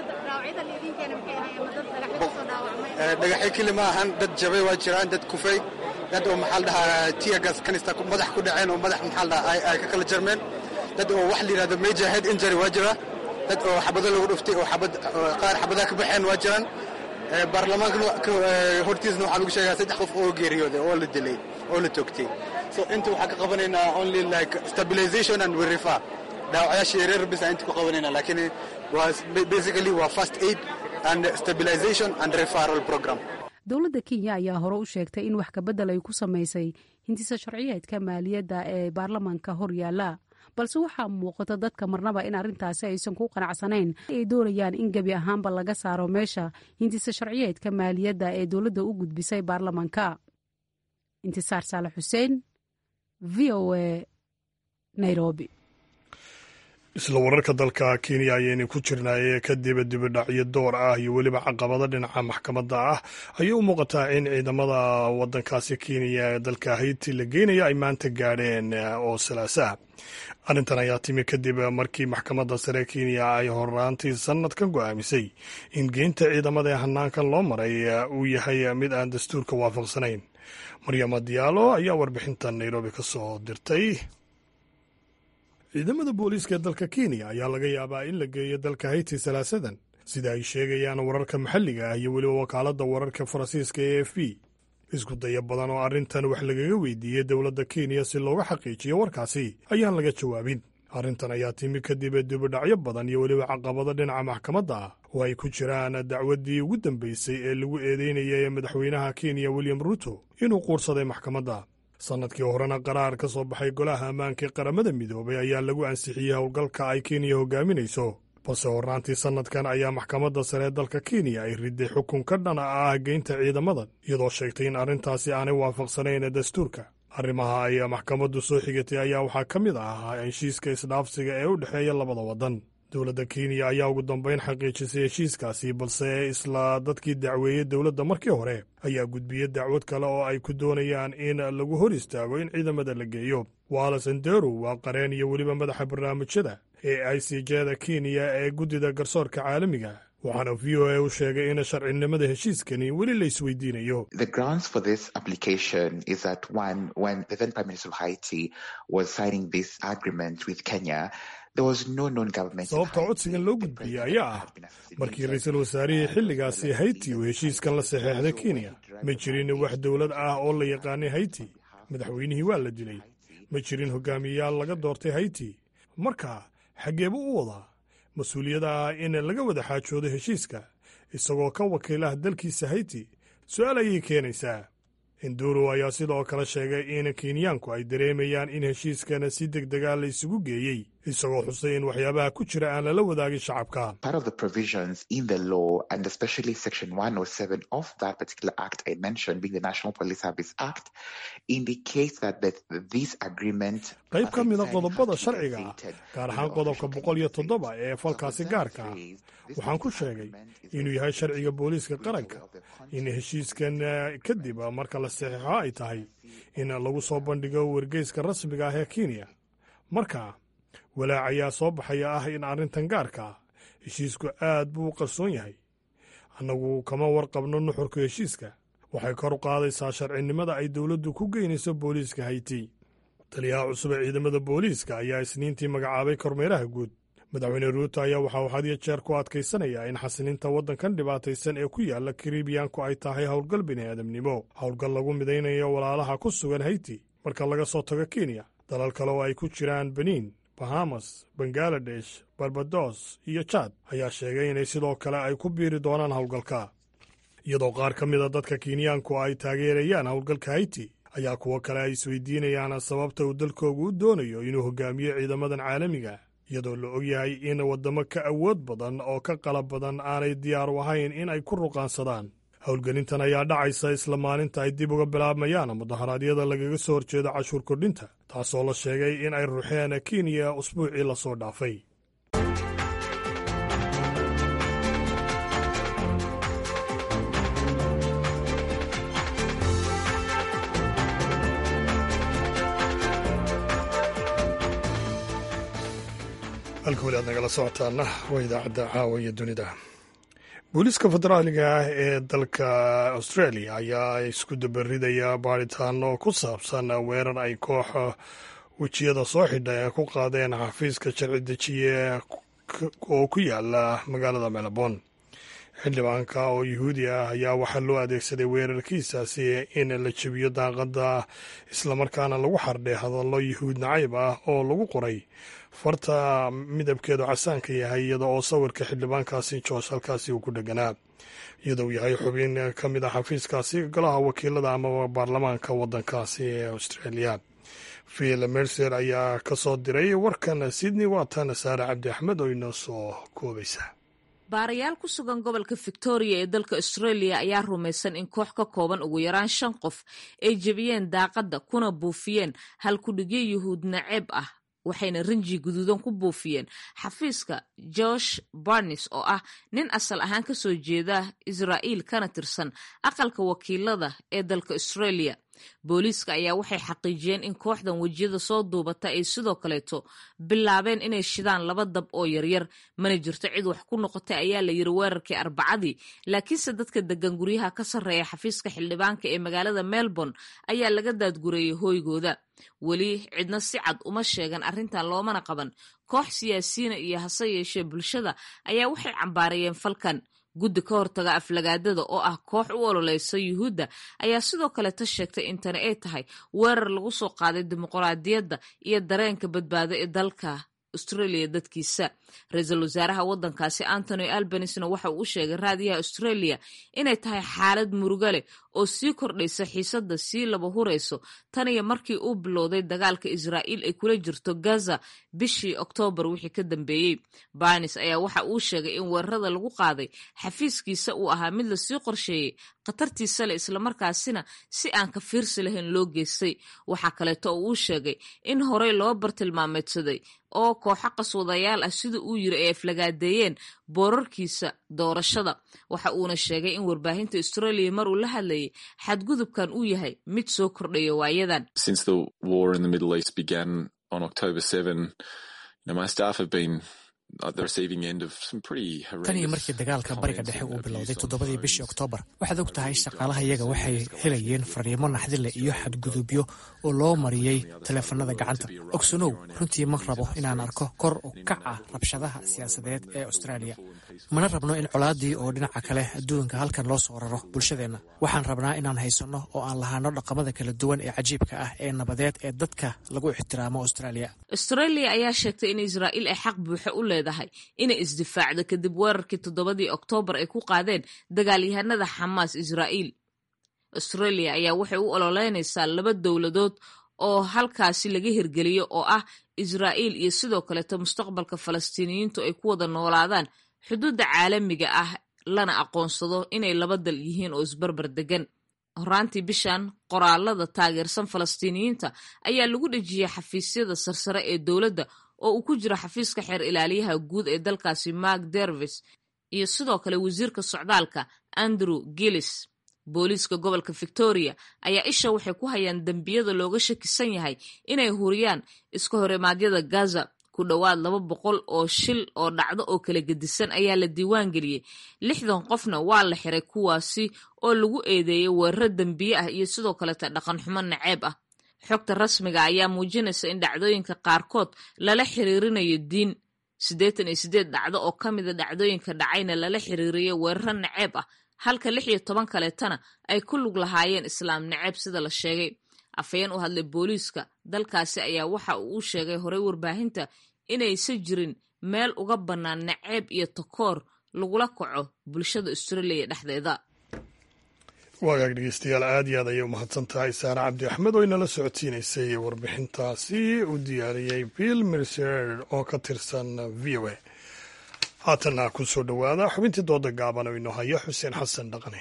dhagaxyo keli ma ahan, dad jabay waa jiraan, dad kufay, dad oo maxaa la dhahaa tiagas kanista madax ku dhaceen oo madax maxaa la dhahaa ay ka kala jarmeen. dad oo wax la yidhahdo major head injury waa jira. dad oo xabado lagu dhuftay oo xabad qaar xabadaha ka baxeen waa jiraan. baarlamaanka hortiisna waxaa lagu sheegaa saddex qof oo geeriyooday oo la dilay oo la toogtay. so inta waxaa ka qabanaynaa only like stabilization and refer. dhaawacayaasha yaryar bisa inta ku qabanaynaa, laakiin waa basically waa first aid and stabilization and referral program. dowladda kenya ayaa hore u sheegtay in wax kabedel ay ku samaysay hindisa sharciyeedka maaliyadda ee baarlamaanka hor yaalla, balse waxaa muuqata dadka marnaba in arrintaasi aysan ku qanacsanayn. ay doonayaan in gebi ahaanba laga saaro meesha hindisa sharciyeedka maaliyadda ee dowladda u gudbisay baarlamaanka. intisaar saalax xuseen, v o a, nairobi. isla wararka dalka kenya ayaynu ku jirnaaye kadib dibadhacyo door ah iyo weliba caqabado dhinaca maxkamadda ah ayay u muuqataa in ciidamada waddankaasi kenya ee dalka hayti la geenaya ay maanta gaadheen oo salaasaha. arrintan ayaa timi kadib markii maxkamadda sare kenya ay horaantii sanadkan go'aamisay in geynta ciidamada ee hanaankan loo maray uu yahay mid aan dastuurka waafaqsanayn. maryama diyaalo ayaa warbixintan nairobi ka soo dirtay. ciidamada booliiska ee dalka kenya ayaa laga yaabaa in la geeyo dalka hayti salaasadan, sida ay sheegayaan wararka maxalliga ah iyo weliba wakaaladda wararka faransiiska e f b. isku daya badan oo arrintan wax lagaga weydiiyey dowladda kenya si looga xaqiijiyo warkaasi ayaan laga jawaabin. arrintan ayaa timi kadib dibadhacyo badan iyo weliba caqabado dhinaca maxkamadda ah oo ay ku jiraan dacwaddii ugu dambaysay ee lagu eedeynayay madaxweynaha kenya william ruto inuu quursaday maxkamadda. sannadkii horena qaraar ka soo baxay golaha ammaanka ee qaramada midoobay ayaa lagu ansixiyey howlgalka ay kenya hogaaminayso, balse hornaantii sannadkan ayaa maxkamadda sare ee dalka kenya ay riday xukun ka dhana ah geynta ciidamadan, iyadoo sheegtay in arrintaasi aanay waafaqsanayn dastuurka. arrimaha ay maxkamaddu soo xigatay ayaa waxaa ka mid ah heshiiska isdhaafsiga ee u dhexeeya labada waddan. dowladda kenya ayaa ugu dambayn xaqiijisay heshiiskaasi, balse isla dadkii dacweeyey dowladda markii hore ayaa gudbiyey dacwad kale oo ay ku doonayaan in lagu hor istaago in ciidamada la geeyo. wallace enderu waa qareen iyo weliba madaxa barnaamijyada ee i c j-da kenya ee guddida garsoorka caalamiga, waxaana v o a u sheegay in sharcinimada heshiiskani weli la isweydiinayo. The grounds for this application is that one, when the then Prime Minister of Haiti was signing this agreement with Kenya, sababta codsigan loo gudbiyey ayaa ah markii ra-iisul wasaarihii xilligaasi hayti uu heshiiskan la saxeexday kenya ma jirin wax dowlad ah oo la yaqaanay hayti madaxweynihii waa la dilay ma jirin hogaamiyeyaal laga doortay hayti marka xaggeebuu u wadaa mas-uuliyadda ah in laga wada xaajoodo heshiiska isagoo ka wakiilaha dalkiisa hayti su-aal ayay keenaysaa induro ayaa sidoo kale sheegay in kenyaanku ay dareemayaan in heshiiskana si deg dega la isugu geeyey isagoo xusay in waxyaabaha ku jira aan lala wadaagin shacabka qayb ka mida qodobada sharciga ah gaar ahaan qodobka boqol iyo toddoba ee falkaasi gaarka ah waxaan ku sheegay inuu yahay sharciga booliiska qaranka in heshiiskan kadib marka la saxeexo ay tahay in lagu soo bandhigo wargeyska rasmiga ah ee kenya marka walaac ayaa soo baxaya ah in arrintan gaarka ah heshiisku aad buu u qarsoon yahay annagu kama warqabno nuxurka heshiiska waxay kor u qaadaysaa sharcinimada ay dowladdu ku geynayso booliiska hayti taliyaha cusub ee ciidamada booliiska ayaa isniintii magacaabay kormeeraha guud madaxweyne ruuto ayaa waxa uu had iyo jeer ku adkaysanayaa in xasilinta waddankan dhibaataysan ee ku yaala karibiyanku ay tahay howlgal bini'aadamnimo howlgal lagu midaynayo walaalaha ku sugan hayti marka laga soo tago kenya dalal kale oo ay ku jiraan beniin bahamas bangaladesh barbados iyo jaad ayaa sheegay inay sidoo kale ay ku biiri doonaan howlgalka iyadoo qaar ka mida dadka kenyaanku ay taageerayaan howlgalka hayti ayaa kuwo kale ay isweydiinayaan sababta uu dalkoogu u doonayo inuu hogaamiyo ciidamadan caalamiga iyadoo la og yahay in waddamo ka awood badan oo ka qalab badan aanay diyaar u ahayn in ay ku ruqaansadaan howlgelintan ayaa dhacaysa isla maalinta ay dib uga bilaabmayaan mudaharaadyada lagaga soo horjeedo cashuur kordhinta taasoo la sheegay in ay ruuxeen kenya usbuucii lasoo dhaafay halka weli aad nagala socotaana waa idaacadda caawa iyo dunida booliiska federaaliga ah ee dalka australia ayaa isku dabaridaya baaritaano ku saabsan weerar ay koox wejiyada soo xidha ee ku qaadeen xafiiska sharci dejiye oo ku yaala magaalada melbourne xildhibaanka oo yuhuudi ah ayaa waxaa loo adeegsaday weerarkiisaasi in la jebiyo daaqadda islamarkaana lagu xardhay hadallo yuhuud nacayb ah oo lagu qoray farta midabkeedu casaanka yahay iyada oo sawirka xildhibaankaasi joosh halkaasi uu ku dheganaa iyadoo uu yahay xubin ka mid a xafiiskaasi golaha wakiilada amaba baarlamaanka waddankaasi ee australia phil mercer ayaa ka soo diray warkan sydney waatan saare cabdi axmed oo inoo soo koobaysa baarayaal ku sugan gobolka victoria ee dalka australia ayaa rumaysan in koox ka kooban ugu yaraan shan qof ay jebiyeen daaqadda kuna buufiyeen hal kudhigyo yuhuud naceeb ah waxayna rinji guduudan ku buufiyeen xafiiska josh barnes oo ah nin asal ahaan ka soo jeeda israa'iil kana tirsan aqalka wakiilada ee dalka australia booliiska ayaa waxay xaqiijiyeen in kooxdan wejiyada soo duubata ay sidoo kaleeto bilaabeen inay shidaan laba dab oo yaryar mana jirto cid wax ku noqotay ayaa la yiri weerarkii arbacadii laakiinse dadka degan guryaha ka sarreeya xafiiska xildhibaanka ee magaalada melbourne ayaa laga daadgureeyey hooygooda weli cidna si cad uma sheegan arrintan loomana qaban koox siyaasiyiina iyo hase yeeshee bulshada ayaa waxay cambaarayeen falkan guddi ka hortaga aflagaadada oo ah koox u ololeysa yuhuudda ayaa sidoo kaleta sheegtay in tani ay tahay weerar lagu soo qaaday dimuqraadiyadda iyo dareenka badbaado ee dalka australia dadkiisa ra-iisul wasaaraha waddankaasi antony albanisna waxa uu u sheegay raadiyaha australia inay tahay xaalad muruga leh oo sii kordhaysa xiisadda sii laba hurayso tan iyo markii uu bilowday dagaalka israa'iil ay kula jirto gaza bishii oktoobar wixii ka dambeeyey barnes ayaa waxa uu sheegay in weerarada lagu qaaday xafiiskiisa uu ahaa mid lasii qorsheeyey khatartiisa leh islamarkaasina si aan ka fiirsi lahayn loo geystay waxaa kaleeto oo uu sheegay in horey loo bartilmaameedsaday oo kooxo qaswadayaal ah sida uu yiri ay aflagaadeeyeen boorarkiisa doorashada waxa uuna sheegay in warbaahinta australia mar uu la hadlayay xadgudubkan uu yahay mid soo kordhaya waayadan Since the war in the Middle East began on October seventh, you know, my staff have been tan iyo markii dagaalka bariga dhexe uu bilowday toddobadii bishii oktoobar waxaad og tahay shaqaalaha iyaga waxay helayeen fariimo naxdile iyo xadgudubyo oo loo mariyey taleefanada gacanta. ogsanow runtii ma rabo inaan arko kor u kaca rabshadaha siyaasadeed ee australia, mana rabno in colaadii oo dhinaca kale adduunka halkan loo soo raro bulshadeenna. waxaan rabnaa inaan haysanno oo aan lahaano dhaqamada kala duwan ee cajiibka ah ee nabadeed ee dadka lagu ixtiraamo australia. australia ayaa sheegtay in israa'iil ay xaq buuxa u leedahay inay isdifaacdo kadib weerarkii toddobadii oktoobar ay ku qaadeen dagaalyahanada xamaas israa'iil. australia ayaa waxay u ololeynaysaa laba dowladood oo halkaasi laga hirgeliyo oo ah israa'iil iyo sidoo kaleeto mustaqbalka falastiiniyiintu ay ku wada noolaadaan xuduudda caalamiga ah lana aqoonsado inay laba dal yihiin oo isbarbar degan. horaantii bishan qoraalada taageersan falastiiniyiinta ayaa lagu dhejiyey xafiisyada sarsare ee dowladda oo uu ku jiro xafiiska xeer ilaaliyaha guud ee dalkaasi mark dervis iyo sidoo kale wasiirka socdaalka andrew gillis. booliiska gobolka victoria ayaa isha waxay ku hayaan dembiyada looga shakisan yahay inay huriyaan iska horimaadyada gaza. ku dhowaad laba boqol oo shil oo dhacdo oo kala gedisan ayaa la diiwaan geliyey. lixdan qofna waa la xiray kuwaasi oo lagu eedeeyey weeraro dembiye ah iyo sidoo kaleta dhaqan xumo naceeb ah. xogta rasmiga ayaa muujinaysa in dhacdooyinka qaarkood lala xiriirinayo diin. siddeetan iyo siddeed dhacdo oo ka mida dhacdooyinka dhacayna lala xiriiriyo weeraro naceeb ah, halka lix iyo toban kaleetana ay ku lug lahaayeen islaam naceeb sida la sheegay. afhayeen u hadlay booliiska dalkaasi ayaa waxa uu u sheegay horey warbaahinta inaysan jirin meel uga bannaan naceeb iyo takoor lagula kaco bulshada australia dhexdeeda. waagaag dhegeystayaal aad iyo aad ayay u mahadsan tahay saare cabdi axmed oo inala socodsiinaysay warbixintaasi u diyaariyey bill mercer oo ka tirsan v o a. haatanna ku soo dhowaada xubintii dooda gaaban oo inoo haya xuseen xasan dhaqane.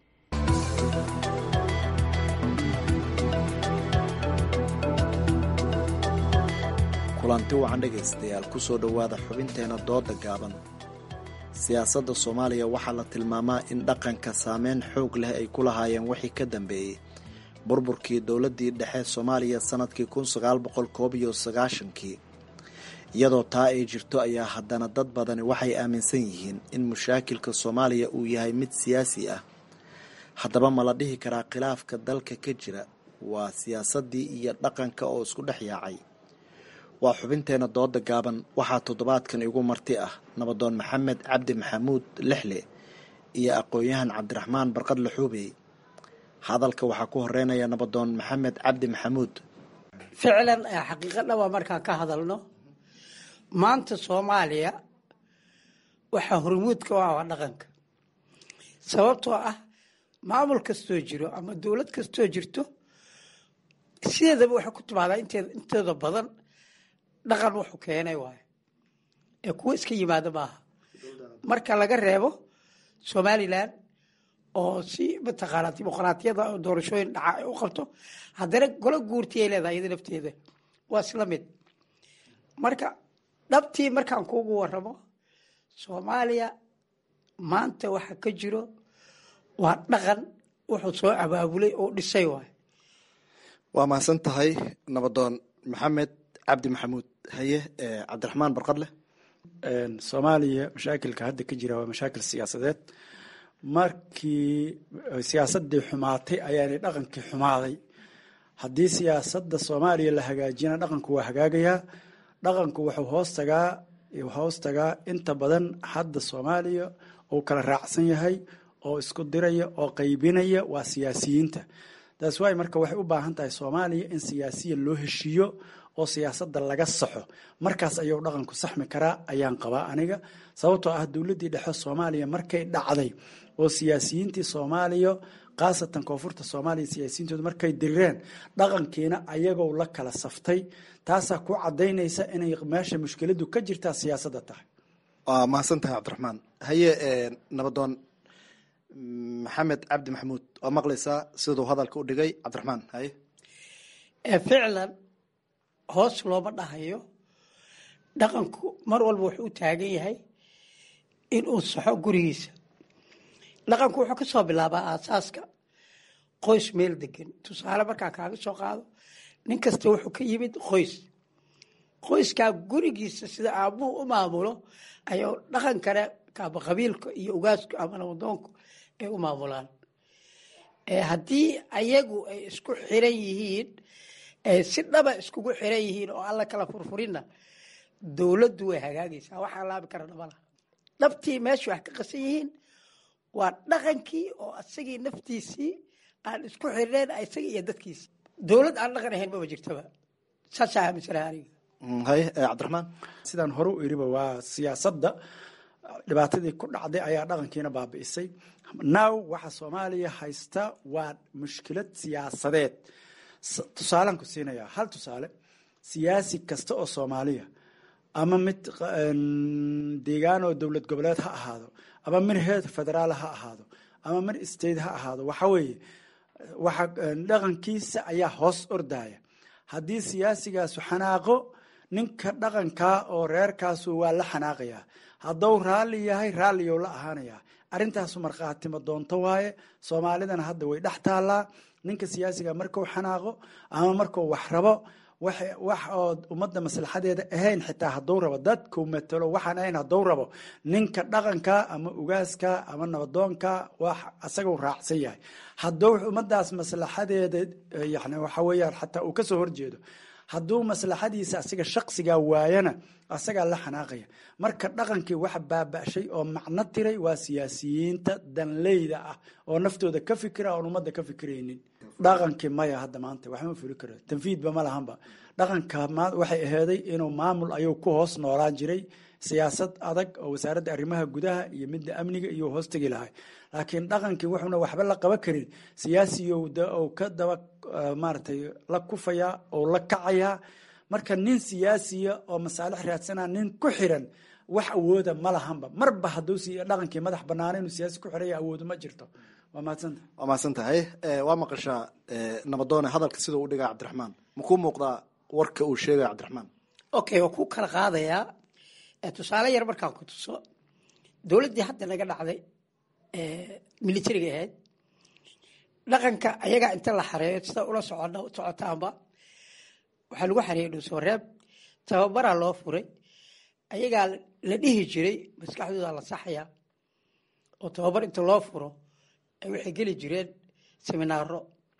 kulanti wacan dhegaystayaal ku soo dhowaada xubinteena dooda gaaban. siyaasadda soomaaliya waxaa la tilmaamaa in dhaqanka saameyn xoog leh ay ku lahaayeen wixii ka dambeeyey burburkii dowladdii dhexe soomaaliya sannadkii kun sagaal boqol koob iyo sagaashankii. iyadoo taa ay jirto ayaa haddana dad badani waxay aaminsan yihiin in mushaakilka soomaaliya uu yahay mid siyaasi ah. haddaba ma la dhihi karaa khilaafka dalka ka jira waa siyaasaddii iyo dhaqanka oo isku dhex yaacay? waa xubinteena dooda gaaban. waxaa toddobaadkan igu marti ah nabadoon maxamed cabdi maxamuud lixle iyo aqoon-yahan cabdiraxmaan barqadle xuubey. hadalka waxaa ku horeynaya nabadoon maxamed cabdi maxamuud. ficlan xaqiiqo dhaba markaan ka hadalno maanta soomaaliya waxaa hormuudka u ah waa dhaqanka. sababtoo ah maamul kastoo jiro ama dowlad kastoo jirto sideedaba waxay ku timaadaa inteeda badan dhaqan wuxuu keenay waayo ee kuwa iska yimaado maaha. marka laga reebo somalilan oo si mataqaanaa dimuqraatiyada doorashooyin dhaca ay u qabto, haddana golo guurti ay leedahay iyada lafteeda waa isla mid. marka dhabtii markaan kuugu waramo soomaaliya maanta waxa ka jiro waa dhaqan wuxuu soo abaabulay oo dhisay waayo. waa mahadsan tahay nabadoon maxamed cabdi maxamuud. haye cabdiraxmaan barqadle. soomaaliya mashaakilka hadda ka jira waa mashaakil siyaasadeed. markii siyaasadii xumaatay ayaanay dhaqankii xumaaday. haddii siyaasadda soomaaliya la hagaajiyana dhaqanku waa hagaagayaa. dhaqanku wuxuu hoos tagaa hoos tagaa inta badan hadda soomaaliya uu kala raacsan yahay oo isku diraya oo qaybinaya waa siyaasiyiinta. taas waay marka waxay u baahan tahay soomaaliya in siyaasiya loo heshiiyo oo siyaasadda laga saxo. markaas ayuu dhaqanku saxmi karaa ayaan qabaa aniga. sababtoo ah dowladdii dhexe soomaaliya markay dhacday oo siyaasiyiintii soomaaliya khaasatan koonfurta soomaaliya siyaasiyiintooda markay dirireen dhaqankiina ayagoo la kala saftay. taasaa ku cadaynaysa inay meesha mushkiladu ka jirtaa siyaasadda tahay. waa mahadsan tahay cabdiraxmaan. haye nabadoon maxamed cabdi maxamuud waa maqlaysaa siduu hadalka u dhigay cabdiraxmaan. haye ficlan hoos looma dhahayo. dhaqanku mar walba wuxuu u taagan yahay inuu saxo gurigiisa. dhaqanku wuxuu ka soo bilaabaa aasaaska qoys meel degan. tusaale markaa kaaga soo qaado nin kasta wuxuu ka yimid qoys. qoyskaa gurigiisa sida aabuhu u maamulo ayuu dhaqan kale kaaba qabiilka iyo ugaasku ama nabadoonku ay u maamulaan haddii ayagu ay isku xiran yihiin si dhaba iskugu xiran yihiin oo alla kala furfurinna dowladdu way hagaagaysaa waxaa laabi kara dhabala dhabtii meesha wax ka qasan yihiin waa dhaqankii oo asagii naftiisii aan isku xirneen isaga iyo dadkiisi dowlad aan dhaqan ahayn maba jirtaba saasaa aaminsanaha aniga haye cabdiraxmaan sidaan hore u iriba waa siyaasadda dhibaatadii ku dhacday ayaa dhaqankiina baabi'isay now waxa soomaaliya haysta waa mushkilad siyaasadeed tusaalaan ku siinayaa hal tusaale siyaasi kasta oo soomaaliya ama mid deegaan oo dowlad goboleed ha ahaado ama mid heer federaal ha ahaado ama mid state ha ahaado waxa weeye waxa dhaqankiisa ayaa hoos ordaya haddii siyaasigaasu xanaaqo ninka dhaqankaa oo reerkaasu waa la xanaaqayaa hadduu raalli yahay raalliyow la ahaanayaa arrintaasu markhaatimo doonto waaye soomaalidana hadda way dhex taallaa ninka siyaasiga markuu xanaaqo ama markuu wax rabo wax oo ummadda maslaxadeeda ahayn xitaa hadduu rabo dadkuu matalo waxaan ahayn hadduu rabo ninka dhaqanka ama ugaaska ama nabadoonka wax asaguu raacsan yahay hadduu ummaddaas maslaxadeeda yani waxa weeyaan xataa uu kasoo horjeedo hadduu maslaxadiisa asiga shaksigaa waayana asagaa la xanaaqaya marka dhaqankii waxa baaba'shay oo macno tiray waa siyaasiyiinta danleyda ah oo naftooda ka fikira oon ummadda ka fikiraynin dhaqankii maya hadda maanta waxma fuli karo tanfiidba ma lahanba dhaqanka waxay aheeday inuu maamul ayuu ku hoos noolaan jiray siyaasad adag oo wasaaradda arrimaha gudaha iyo midda amniga iyo hoos tegi lahay laakiin dhaqankii wuxuuna waxba la qaban karin siyaasiyow oo ka daba maaragtay la kufaya oo la kacaya marka nin siyaasiya oo masaalix raadsanaa nin ku xiran wax awooda ma lahanba marba hadduu dhaqankii madax banaana inuu siyaasi ku xiraya awoodu ma jirto waa mahadsanta waa mahadsan tahay waa maqashaa nabadoone hadalka sidau u dhigaa cabdiraxmaan makuu muuqdaa warka uu sheegaya cabdiraxmaan okay waa ku kala qaadayaa tusaale yar markaan ku tuso dowladdii hadda naga dhacday militariga ahayd dhaqanka ayagaa inta la xareeyo sida ula socon socotaanba waxaa lagu xareeyey dhuusooreeb tababaraa loo furay ayagaa la dhihi jiray maskaxdooda la saxaya oo tababar inta loo furo ay waxay geli jireen seminaaro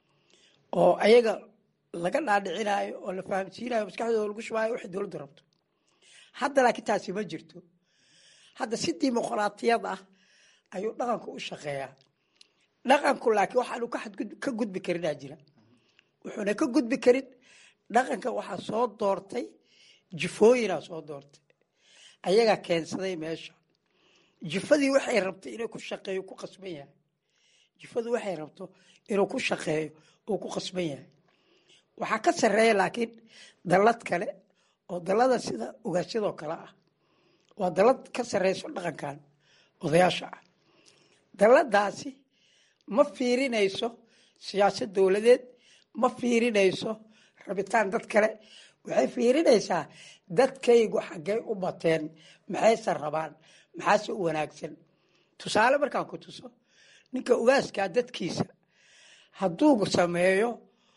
oo ayaga laga dhaadhicinaayo oo la fahamsiinayo maskaxdooda lagu shubaayo waxay dowladdu rabto hadda laakiin taasi ma jirto hadda si dimuqraatiyad ah ayuu dhaqanku u shaqeeyaa dhaqanku laakiin waxaanu ka gudbi karinaa jira wuxuuna ka gudbi karin dhaqanka waxaa soo doortay jifooyinaa soo doortay ayagaa keensaday meesha jifadii waxay rabtay inuu ku shaqeeyo ku qasban yahay jifadu waxay rabto inuu ku shaqeeyo uu ku qasban yahay waxaa ka sarreeya laakiin dallad kale oo dallada sida ogaasyadoo kale ah waa dallad ka sarreyso dhaqankan odayaasha ah dalladaasi ma fiirinayso siyaasad dowladeed ma fiirinayso rabitaan dad kale waxay fiirinaysaa dadkaygu xaggay u bateen maxayse rabaan maxaase u wanaagsan tusaale markaan ku tuso ninka ugaaskaa dadkiisa hadduu sameeyo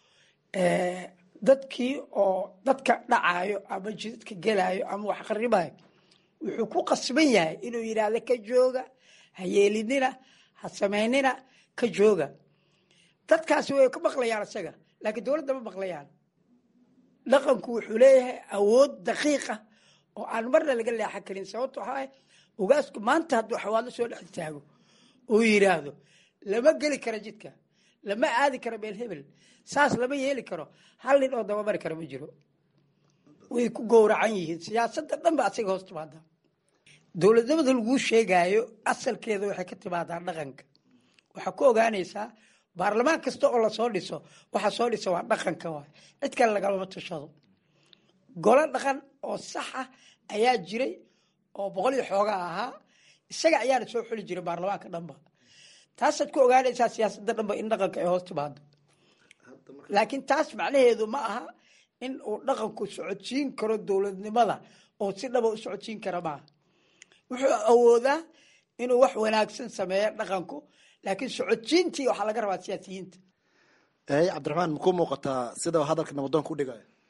dadkii oo dadka dhacayo ama jidadka gelaayo ama wax qaribayo wuxuu ku qasban yahay inuu yidhaahdo ka jooga ha yeelinina ha samaynina ka jooga dadkaasi way ka maqlayaan isaga laakiin dowladda ma maqlayaan dhaqanku wuxuu leeyahay awood daqiiqa oo aan marna laga leexan karin sababto waxaa ah ugaasku maanta hadduu xawaadlo soo dhex taago uu yidhaahdo lama geli karo jidka lama aadi karo meel hebel saas lama yeeli karo hal nin oo dabamari kara ma jiro way ku gowracan yihiin siyaasadda dhan ba asaga hoos timaada dowladnimada laguu sheegaayo asalkeeda waxay ka timaadaa dhaqanka waxaa ku ogaanaysaa baarlamaan kasta oo lasoo dhiso waxa soo dhisa waa dhaqanka waay cid kale lagalama tashado golo dhaqan oo sax ah ayaa jiray oo boqol iyo xoogaa ahaa isaga ayaana soo xuli jiray baarlamaanka dhanba taasaad ku ogaanaysaa siyaasadda dhanba in dhaqanka ay hoos timaado laakiin taas macnaheedu ma aha in uu dhaqanku socodsiin karo dowladnimada oo si dhaba u socodsiin kara maaha wuxuu awoodaa inuu wax wanaagsan sameeyo dhaqanku laakiin socodsiintii waxaa laga rabaa siyaasiyiinta cabdiraxmaan makuu muuqataa sida hadalka nabadoonka u dhigayo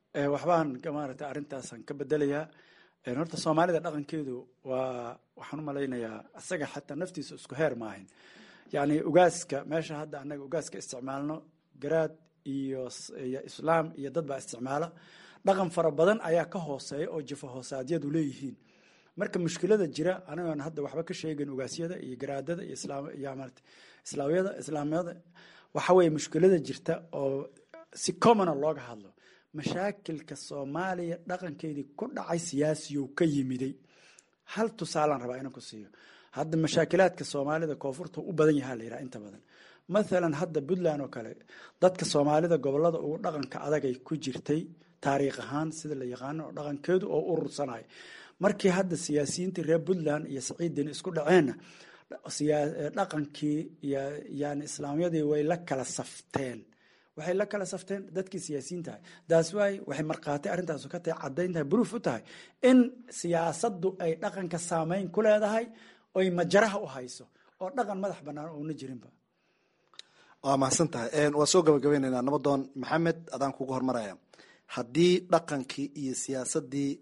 waxbaan maaragtay arrintaasaan ka bedelayaa horta soomaalida dhaqankeedu waa waxaan u malaynayaa isaga xataa naftiisa isku heer maahin yacni ugaaska meesha hadda annaga ugaaska isticmaalno garaad iyo islaam iyo dad baa isticmaala dhaqan fara badan ayaa ka hooseeya oo jifa hoosaadyadu leeyihiin marka mushkilada jira anagoon hadda waxba ka sheegin ugaasyada iyo garaadada iyo islaamyada islaamyada waxa weeye mushkilada jirta oo si commona looga hadlo mashaakilka soomaaliya dhaqankeedii ku dhacay siyaasiyow ka yimiday hal tusaalaan rabaa inaan ku siiyo hadda mashaakilaadka soomaalida koonfurta u badan yahaa la yidhaha inta badan mathalan hadda puntland oo kale dadka soomaalida gobolada ugu dhaqanka adagay ku jirtay taariikh ahaan sida la yaqaano oo dhaqankeedu oo urursanayo markii hadda siyaasiyiintii reer puntland iyo saciidin isku dhaceenna dhaqankii yani islaamyadii way la kala safteen waxay la kala safteen dadkii siyaasiyiinta ahay daas waay waxay markhaati arrintaas ka tahay caddayn tahay proof u tahay in siyaasaddu ay dhaqanka saameyn ku leedahay oy majaraha u hayso oo dhaqan madax bannaan oona jirinba waa mahadsan tahay waa soo gabagabaynaynaa nabadoon maxamed adaan kugu hormaraya haddii dhaqankii iyo siyaasaddii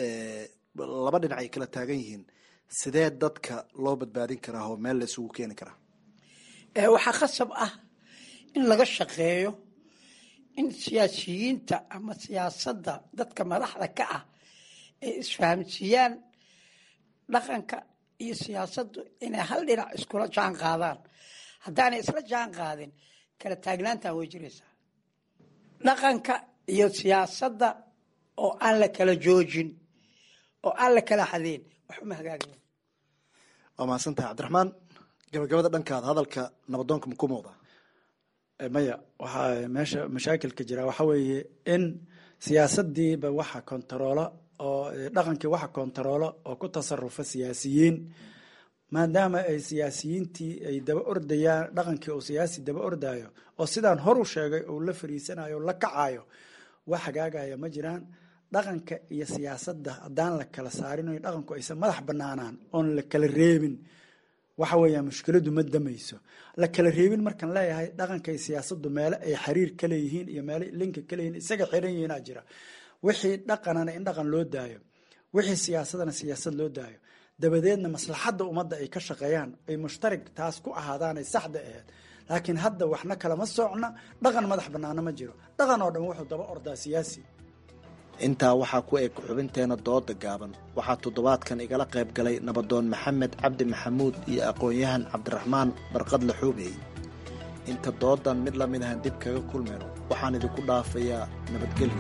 laba dhinac ay kala taagan yihiin sidee dadka loo badbaadin karaa oo meel la isugu keeni karaa waxaa khasab ah in laga shaqeeyo in siyaasiyiinta ama siyaasadda dadka madaxda ka ah ay isfahamsiiyaan dhaqanka iyo siyaasaddu inay hal dhinac iskula jaan qaadaan haddaanay isla jaan qaadin kala taagnaantan way jiraysaa dhaqanka iyo siyaasadda oo aan la kala joojin oo aan la kala xadeen wax uma hagaagaya waa mahadsan tahay cabdiraxmaan gabagabada dhankaada hadalka nabadoonka maku muuqda maya waxaa meesha mashaakilka jira waxa weeye in siyaasadiiba waxa kontaroola oo dhaqankii waxa kontaroola oo ku tasarufa siyaasiyiin maadaama ay siyaasiyiintii ay daba ordayaan dhaqankii uu siyaasi daba ordayo oo sidaan hor u sheegay uu la fariisanayo o la kacayo wax hagaagaya ma jiraan dhaqanka iyo siyaasadda haddaan la kala saarin o dhaqanku aysan madax banaanaan oon la kala reebin waxa weeyaa mushkiladu ma damayso la kala reebin markaan leeyahay dhaqanka iyo siyaasaddu meele ay xiriir ka leeyihiin iyo meele linka ka leeyihiin isaga xiran yihiinaa jira wixii dhaqanana in dhaqan loo daayo wixii siyaasadana siyaasad loo daayo dabadeedna maslaxadda ummadda ay ka shaqeeyaan ay mushtarig taas ku ahaadaanay saxda aheed laakiin hadda waxna kalama socna dhaqan madax banaana ma jiro dhaqan oo dhan wuxuu daba ordaa siyaasi intaa waxaa ku eg xubinteena dooda gaaban waxaa toddobaadkan igala qayb galay nabadoon maxamed cabdi maxamuud iyo aqoon-yahan cabdiraxmaan barqadle xuubey inta doodan mid lamid ahan dib kaga kulmayno waxaan idinku dhaafayaa nabadgelyo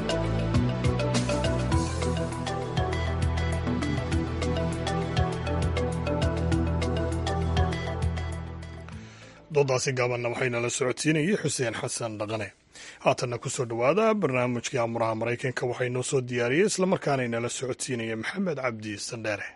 doodaasi gaabanna waxaynala socodsiinayay xuseen xasan dhaqane haatanna ku soo dhowaada barnaamijkii amuraha maraykanka waxay noo soo diyaariyey islamarkaana inala socodsiinaya maxamed cabdi sandheere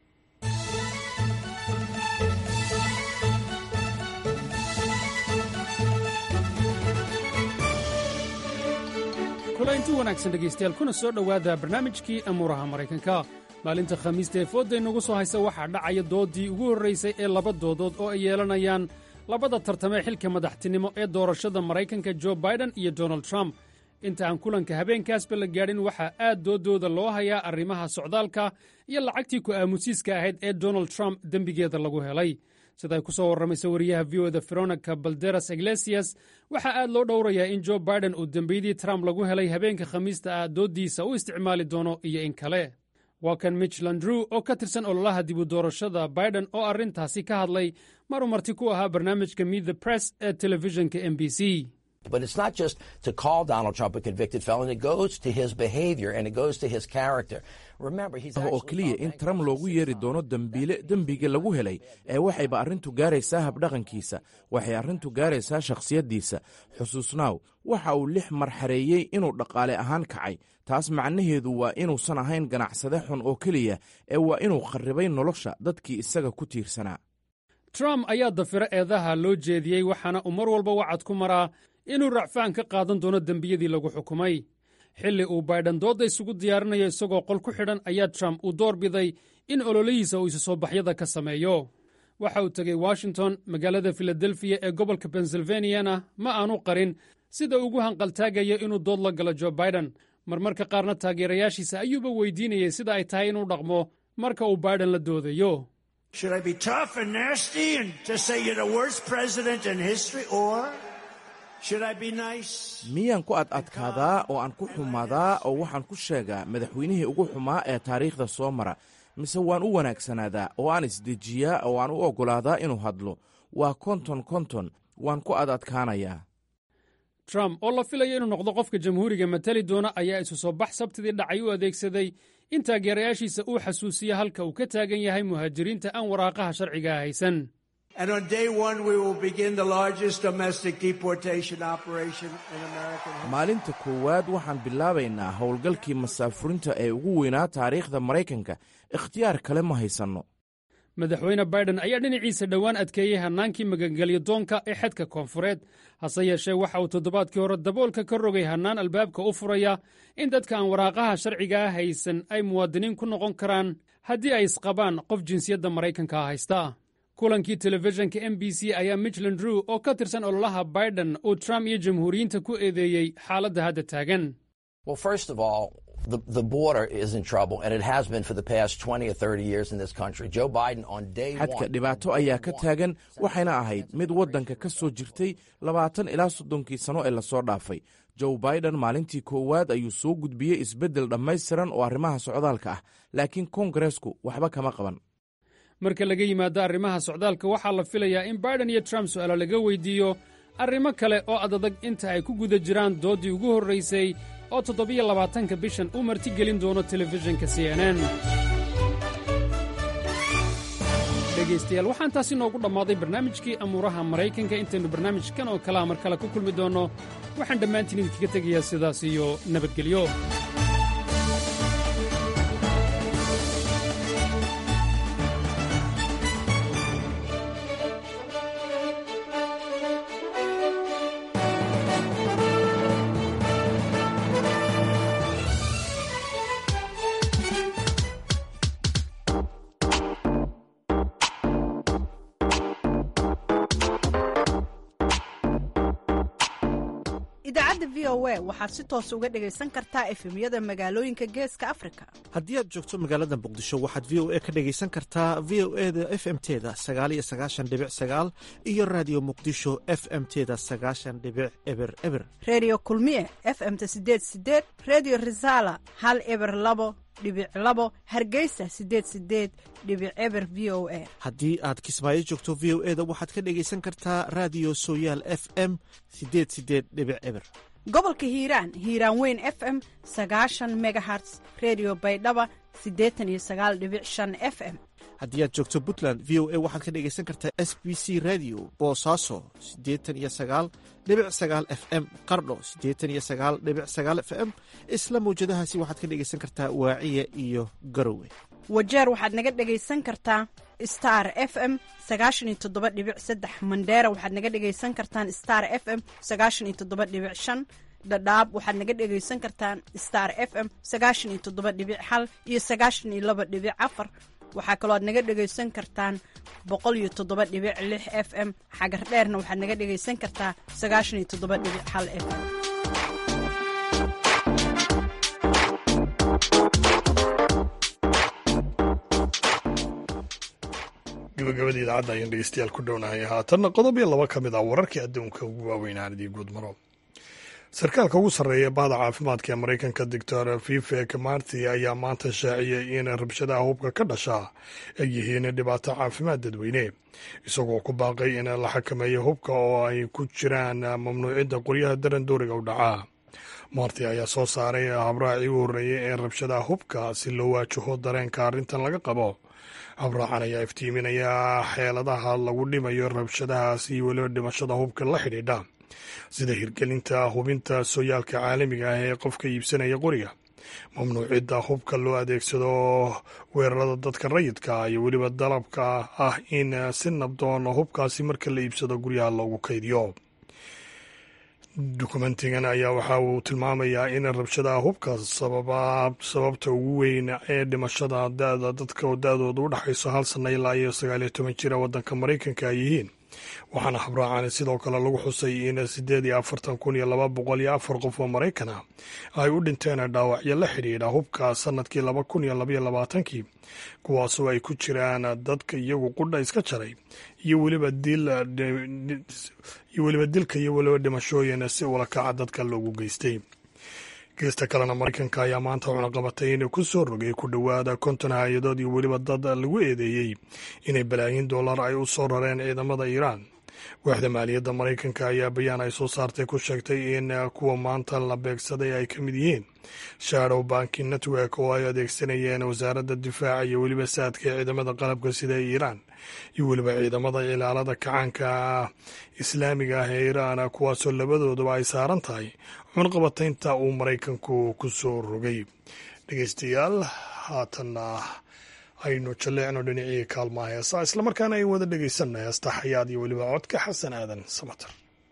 kulaynti wanaagsan dhegaystayaal kuna soo dhowaada barnaamijkii amuuraha maraykanka maalinta khamiista ee foodday nagu soo haysa waxaa dhacaya dooddii ugu horraysay ee laba doodood oo ay yeelanayaan labada tartamee xilka madaxtinimo ee doorashada maraykanka jo baiden iyo donald trump inta aan kulanka habeenkaasba la gaadhin waxaa aad doodooda loo hayaa arrimaha socdaalka iyo lacagtii ku aamusiiska ahayd ee donald trump dembigeeda lagu helay siday ku soo warramaysa wariyaha v o da veronica balderas iglesias waxaa aad loo dhowrayaa in jo baiden uu dembiyadii trump lagu helay habeenka khamiista ah dooddiisa u isticmaali doono iyo in kale waa kan mitch landrew oo ka tirsan ololaha dibu doorashada baiden oo arrintaasi ka hadlay maruu marti ku ahaa barnaamijka meet the press ee telefishinka m b c But it's not just to call Donald Trump a convicted felon. It goes to his behavior and it goes to his character. Remember, he's oo keliya in Trump loogu yeeri doono dembiile dembiga lagu helay ee waxayba arrintu gaaraysaa habdhaqankiisa waxay arrintu gaaraysaa shakhsiyaddiisa xusuusnaaw waxa uu lix mar xareeyey inuu dhaqaale ahaan kacay taas macnaheedu waa inuusan ahayn ganacsade xun oo keliya ee waa inuu kharribay nolosha dadkii isaga ku tiirsanaa trump ayaa dafiro eedaha loo jeediyey waxaana uu mar walba wacad ku maraa inuu racfaan ka qaadan doono dembiyadii lagu xukumay xilli uu baydhan doodda isugu diyaarinayo isagoo qol ku xidhan ayaa trump uu door biday in ololihiisa uu isu soo baxyada ka sameeyo waxa uu tegey washington magaalada filadelfiya ee gobolka pensilvaniyana ma aanu qarin sida ugu hanqaltaagayo inuu dood la galo jo baiden marmarka qaarna taageerayaashiisa ayuuba weydiinayay sida ay tahay inuu dhaqmo marka uu biden la doodayo. miyaan ku ad adkaadaa oo aan ku xumaadaa oo waxaan ku sheegaa madaxweynihii ugu xumaa ee taariikhda soo mara, mise waan u wanaagsanaadaa oo aan isdejiyaa oo aan u oggolaadaa inuu hadlo? waa konton konton, waan ku ad adkaanayaa. trump oo la filayo inuu noqdo qofka jamhuuriga matali doona ayaa isu soo bax sabtidii dhacay u adeegsaday in taageerayaashiisa uu xasuusiyo halka uu ka taagan yahay muhaajiriinta aan waraaqaha sharciga haysan. maalinta koowaad waxaan bilaabaynaa howlgalkii masaafurinta ee ugu weynaa taariikhda Maraykanka. ikhtiyaar kale ma haysanno. madaxweyne biden ayaa dhinaciisa dhowaan adkeeyey hannaankii magangelyo doonka ee xadka koonfureed, hase yeeshee waxa uu toddobaadkii hore daboolka ka rogay hannaan albaabka u furaya in dadka aan waraaqaha sharcigaa haysan ay muwaadiniin ku noqon karaan haddii ay isqabaan qof jinsiyadda Maraykanka haysta. kulankii telefishinka m b c ayaa Micheline Drew oo ka tirsan ololaha Biden uu Trump iyo jamhuuriyiinta ku eedeeyey xaaladda hadda taagan. Well, first of all, the, the border is in trouble, and it has been for the past twenty or thirty years in this country. Joe Biden on day one... xadka dhibaato ayaa ka taagan, waxayna ahayd mid waddanka ka soo jirtay labaatan ilaa soddonkii sano ee lasoo dhaafay. Joe Biden maalintii koowaad ayuu soo gudbiyey isbeddel dhammaystiran oo arrimaha socdaalka ah, laakiin koongareesku waxba kama qaban. marka laga yimaado arrimaha socdaalka waxaa la filayaa in Biden iyo Trump su'aalo laga weydiiyo arrimo kale oo adadag inta ay ku guda jiraan doodii ugu horraysay oo toddobiyo labaatanka bishan uu martigelin doono telefishinka C N N. dhegaystayaal, waxaan taasi noogu dhammaaday barnaamijkii amuuraha Maraykanka. intaynu barnaamijkan oo kalea mar kale ku kulmi doonno, waxaan dhammaantiin idinkaga tegayaa sidaas iyo nabadgelyo. idaacadda v o a waxaad si toos uga dhegaysan kartaa efemyada magaalooyinka geeska afrika. haddii aad joogto magaalada muqdisho waxaad v o a ka dhegaysan kartaa v o e da f m teda sagaal iyo sagaashan dhibic sagaal iyo raadiyo muqdisho f m teda sagaashan dhibic eber eber. reediyo kulmiye f m-ta sideed sideed, reediyo risaala hal eber labo dhibic labo, hargeysa sideed sideed dhibic eber v o a. haddii aad kismaayo joogto v o e da waxaad ka dhegaysan kartaa raadiyo sooyaal f m sideed sideed dhibic eber. gobolka hiiraan hiiraan weyn f m sagaashan megaherts, reediyo baydhaba siddeetan iyo sagaal dhibic shan f m. haddii aad joogto puntland v o a waxaad ka dhegaysan kartaa s b c radio boosaaso siddeetan iyo sagaal dhibic sagaal f m, qardho siddeetan iyo sagaal dhibic sagaal f m. isla mawjadahaasi waxaad ka dhegaysan kartaa waaciya iyo garowe. wajeer waxaad naga dhegaysan kartaa star f m sagaashan iyo toddoba dhibic saddex, mandheera waxaad naga dhegaysan kartaan star f m sagaashan iyo toddoba dhibic shan, dhadhaab waxaad naga dhegaysan kartaan star f m sagaashan iyo toddoba dhibic hal iyo sagaashan iyo laba dhibic afar. waxaa kaloo aad naga dhegaysan kartaan boqol iyo toddoba dhibic lix f m. xagar dheerna waxaad naga dhegaysan kartaa sagaashan iyo toddoba dhibic hal f m. gabagabada idaacadda ayaan dhegeystayaal ku dhownahay. haatanna qodob iyo laba ka mid ah wararkii adduunka ugu waaweyn aanidii guud maro. sarkaalka ugu sarreeya bahda caafimaadka ee maraykanka doctor vivek marty ayaa maanta shaaciyey in rabshadaha hubka ka dhasha ay yihiin dhibaato caafimaad dadweyne, isagoo ku baaqay in la xakameeyo hubka oo ay ku jiraan mamnuucidda qoryaha darandooriga u dhacaa. marty ayaa soo saaray habraacii u horreeyey ee rabshadaha hubka si loo waajaho dareenka arrintan laga qabo. habraacan ayaa iftiiminaya xeeladaha lagu dhimayo rabshadahaas iyo weliba dhimashada hubka la xidhiidha, sida hirgelinta hubinta sooyaalka caalamiga ah ee qofka iibsanaya qoriga, mamnuucidda hubka loo adeegsado weerarada dadka rayidka iyo weliba dalabka ah in si nabdoon hubkaasi marka la iibsado guryaha loogu kaydiyo. dukumentigan ayaa waxa uu tilmaamayaa in rabshadaha hubka sababta ugu weyn ee dhimashada dada dadka oo da-dooda u dhexayso hal sana ilaa iyo sagaal iyo toban jira waddanka maraykanka ay yihiin waxaana habraacan sidoo kale lagu xusay in siddeed iyo afartan kun iyo laba boqol iyo afar qof oo maraykan ah ay u dhinteen dhaawacyo la xidhiidha hubka sannadkii laba kun iyo labaiyo labaatankii kuwaasoo ay ku jiraan dadka iyagu qudha iska jaray iyo weliba dil iyo weliba dilka iyo weliba dhimashooyin si ula kaca dadka loogu geystay. geesta kalena maraykanka ayaa maanta cunaqabatay inay ku soo rogay ku dhowaada konton hay-adood iyo weliba dad lagu eedeeyey inay balaayiin dollar ay u soo rareen ciidamada iiraan. waaxda maaliyadda maraykanka ayaa bayaan ay soo saartay ku sheegtay in kuwa maanta la beegsaday ay ka mid yihiin shadow banking network oo ay adeegsanayeen wasaaradda difaaca iyo weliba saadka ee ciidamada qalabka sida ee iiraan iyo weliba ciidamada ilaalada kacaanka islaamiga ah ee iiraan kuwaasoo labadooduba ay saaran tahay cunqabataynta uu maraykanku ku soo rogay. dhegeystayaal haatanna aynu jalleecno dhinacii kaalmaha heesaa islamarkaana ay wada dhegeysanna heesta xayaad iyo weliba codka xasan aadan samatar.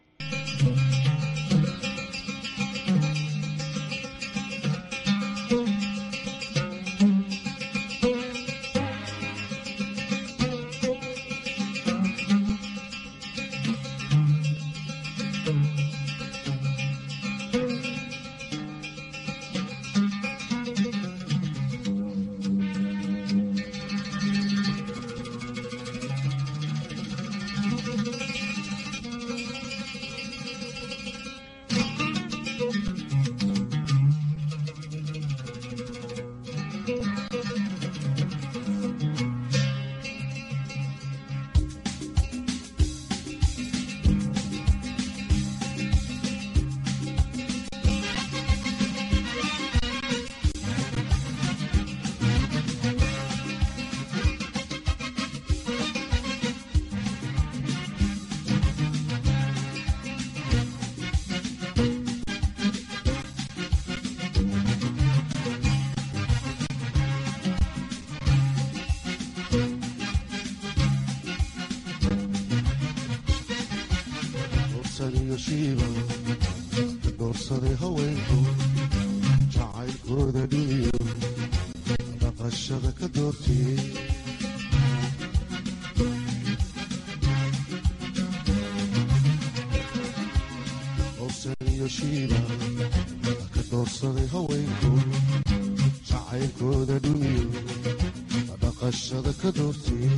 doorsaday haweenku jacaylkooda dhiniyo dhaqashada ka doortiyey howsan iyo shiiba ka doorsaday haweenku jacaylkooda dhiniyo dhaqashada ka doortiyey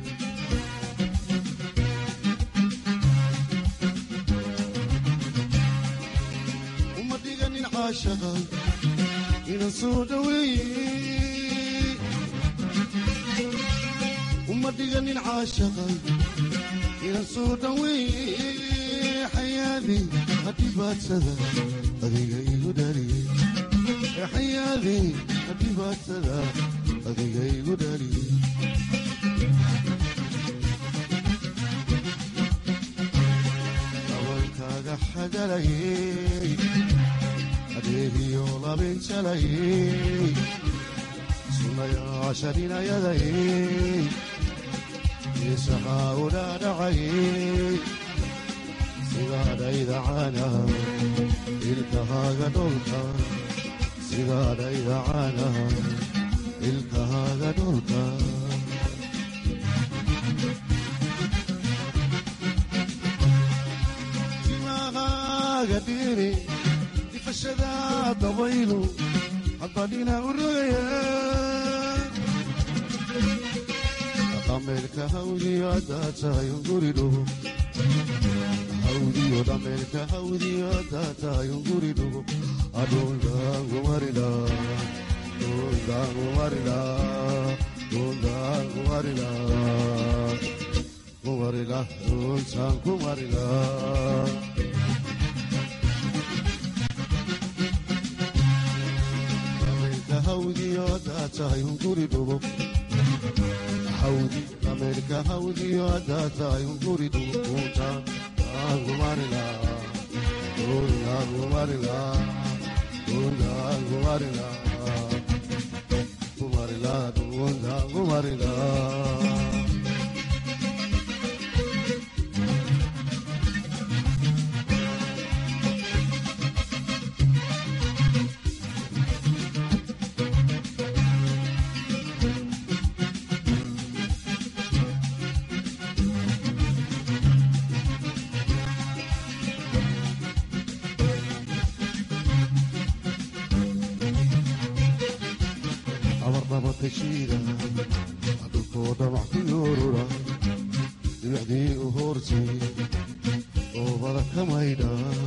inan soo dhaweeye uma dhiganin caashaqay inan soo dhaweeye xayaadii hadhibaadsada adiga igu dhaliyey xayaadii hadhibaadsada adiga igu dhaliyey dabalkaaga xagalayey adeegiyo labinjalayey sunayaashaninayadayey isaxaa u dhaadhacayey sidaadhaydacaana ilkahaaga dholka sidaadhaydacaana ilkahaaga dholka timahaaga dhiri difashada dabaylu haddadhina u rogaya dhameelka hawdiyo haddaad tahay unguri dhugo hawdiyo dhameelka hawdiyo haddaad tahay unguri dhugo adhundaangumarila dhundaangumarila dhundaangumarila kumarila dhuntaan kumarila hawdiyo haddaad tahay unguri dhugo hawdi dhameelka hawdiyo haddaad tahay unguri dhugo dhuntaan aangumarila dhundaangumarila dhundaangumarila kumarila dhundaangumarila nabatashiida dhulkoo dhamac ku yoorura dhibicdii u hoorsay oobada ka maydha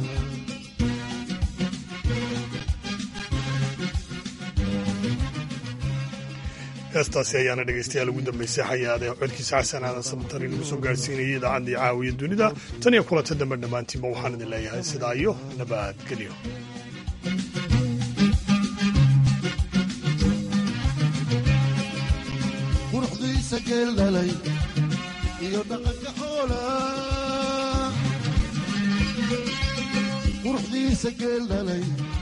heestaasi ayaana dhegaystayaal ugu dambaysay xayaade codkiisa xasan aadan samatari lagu soo gaarsiinayay idaacaddii caawiya dunida tan iyo kulanta dambe dhammaantiinba waxaan idin leeyahay sidaa iyo nabadgelyo quruxdiisa geel dhalay iyo dhaqanka xoola quruxdiisa geel dhalay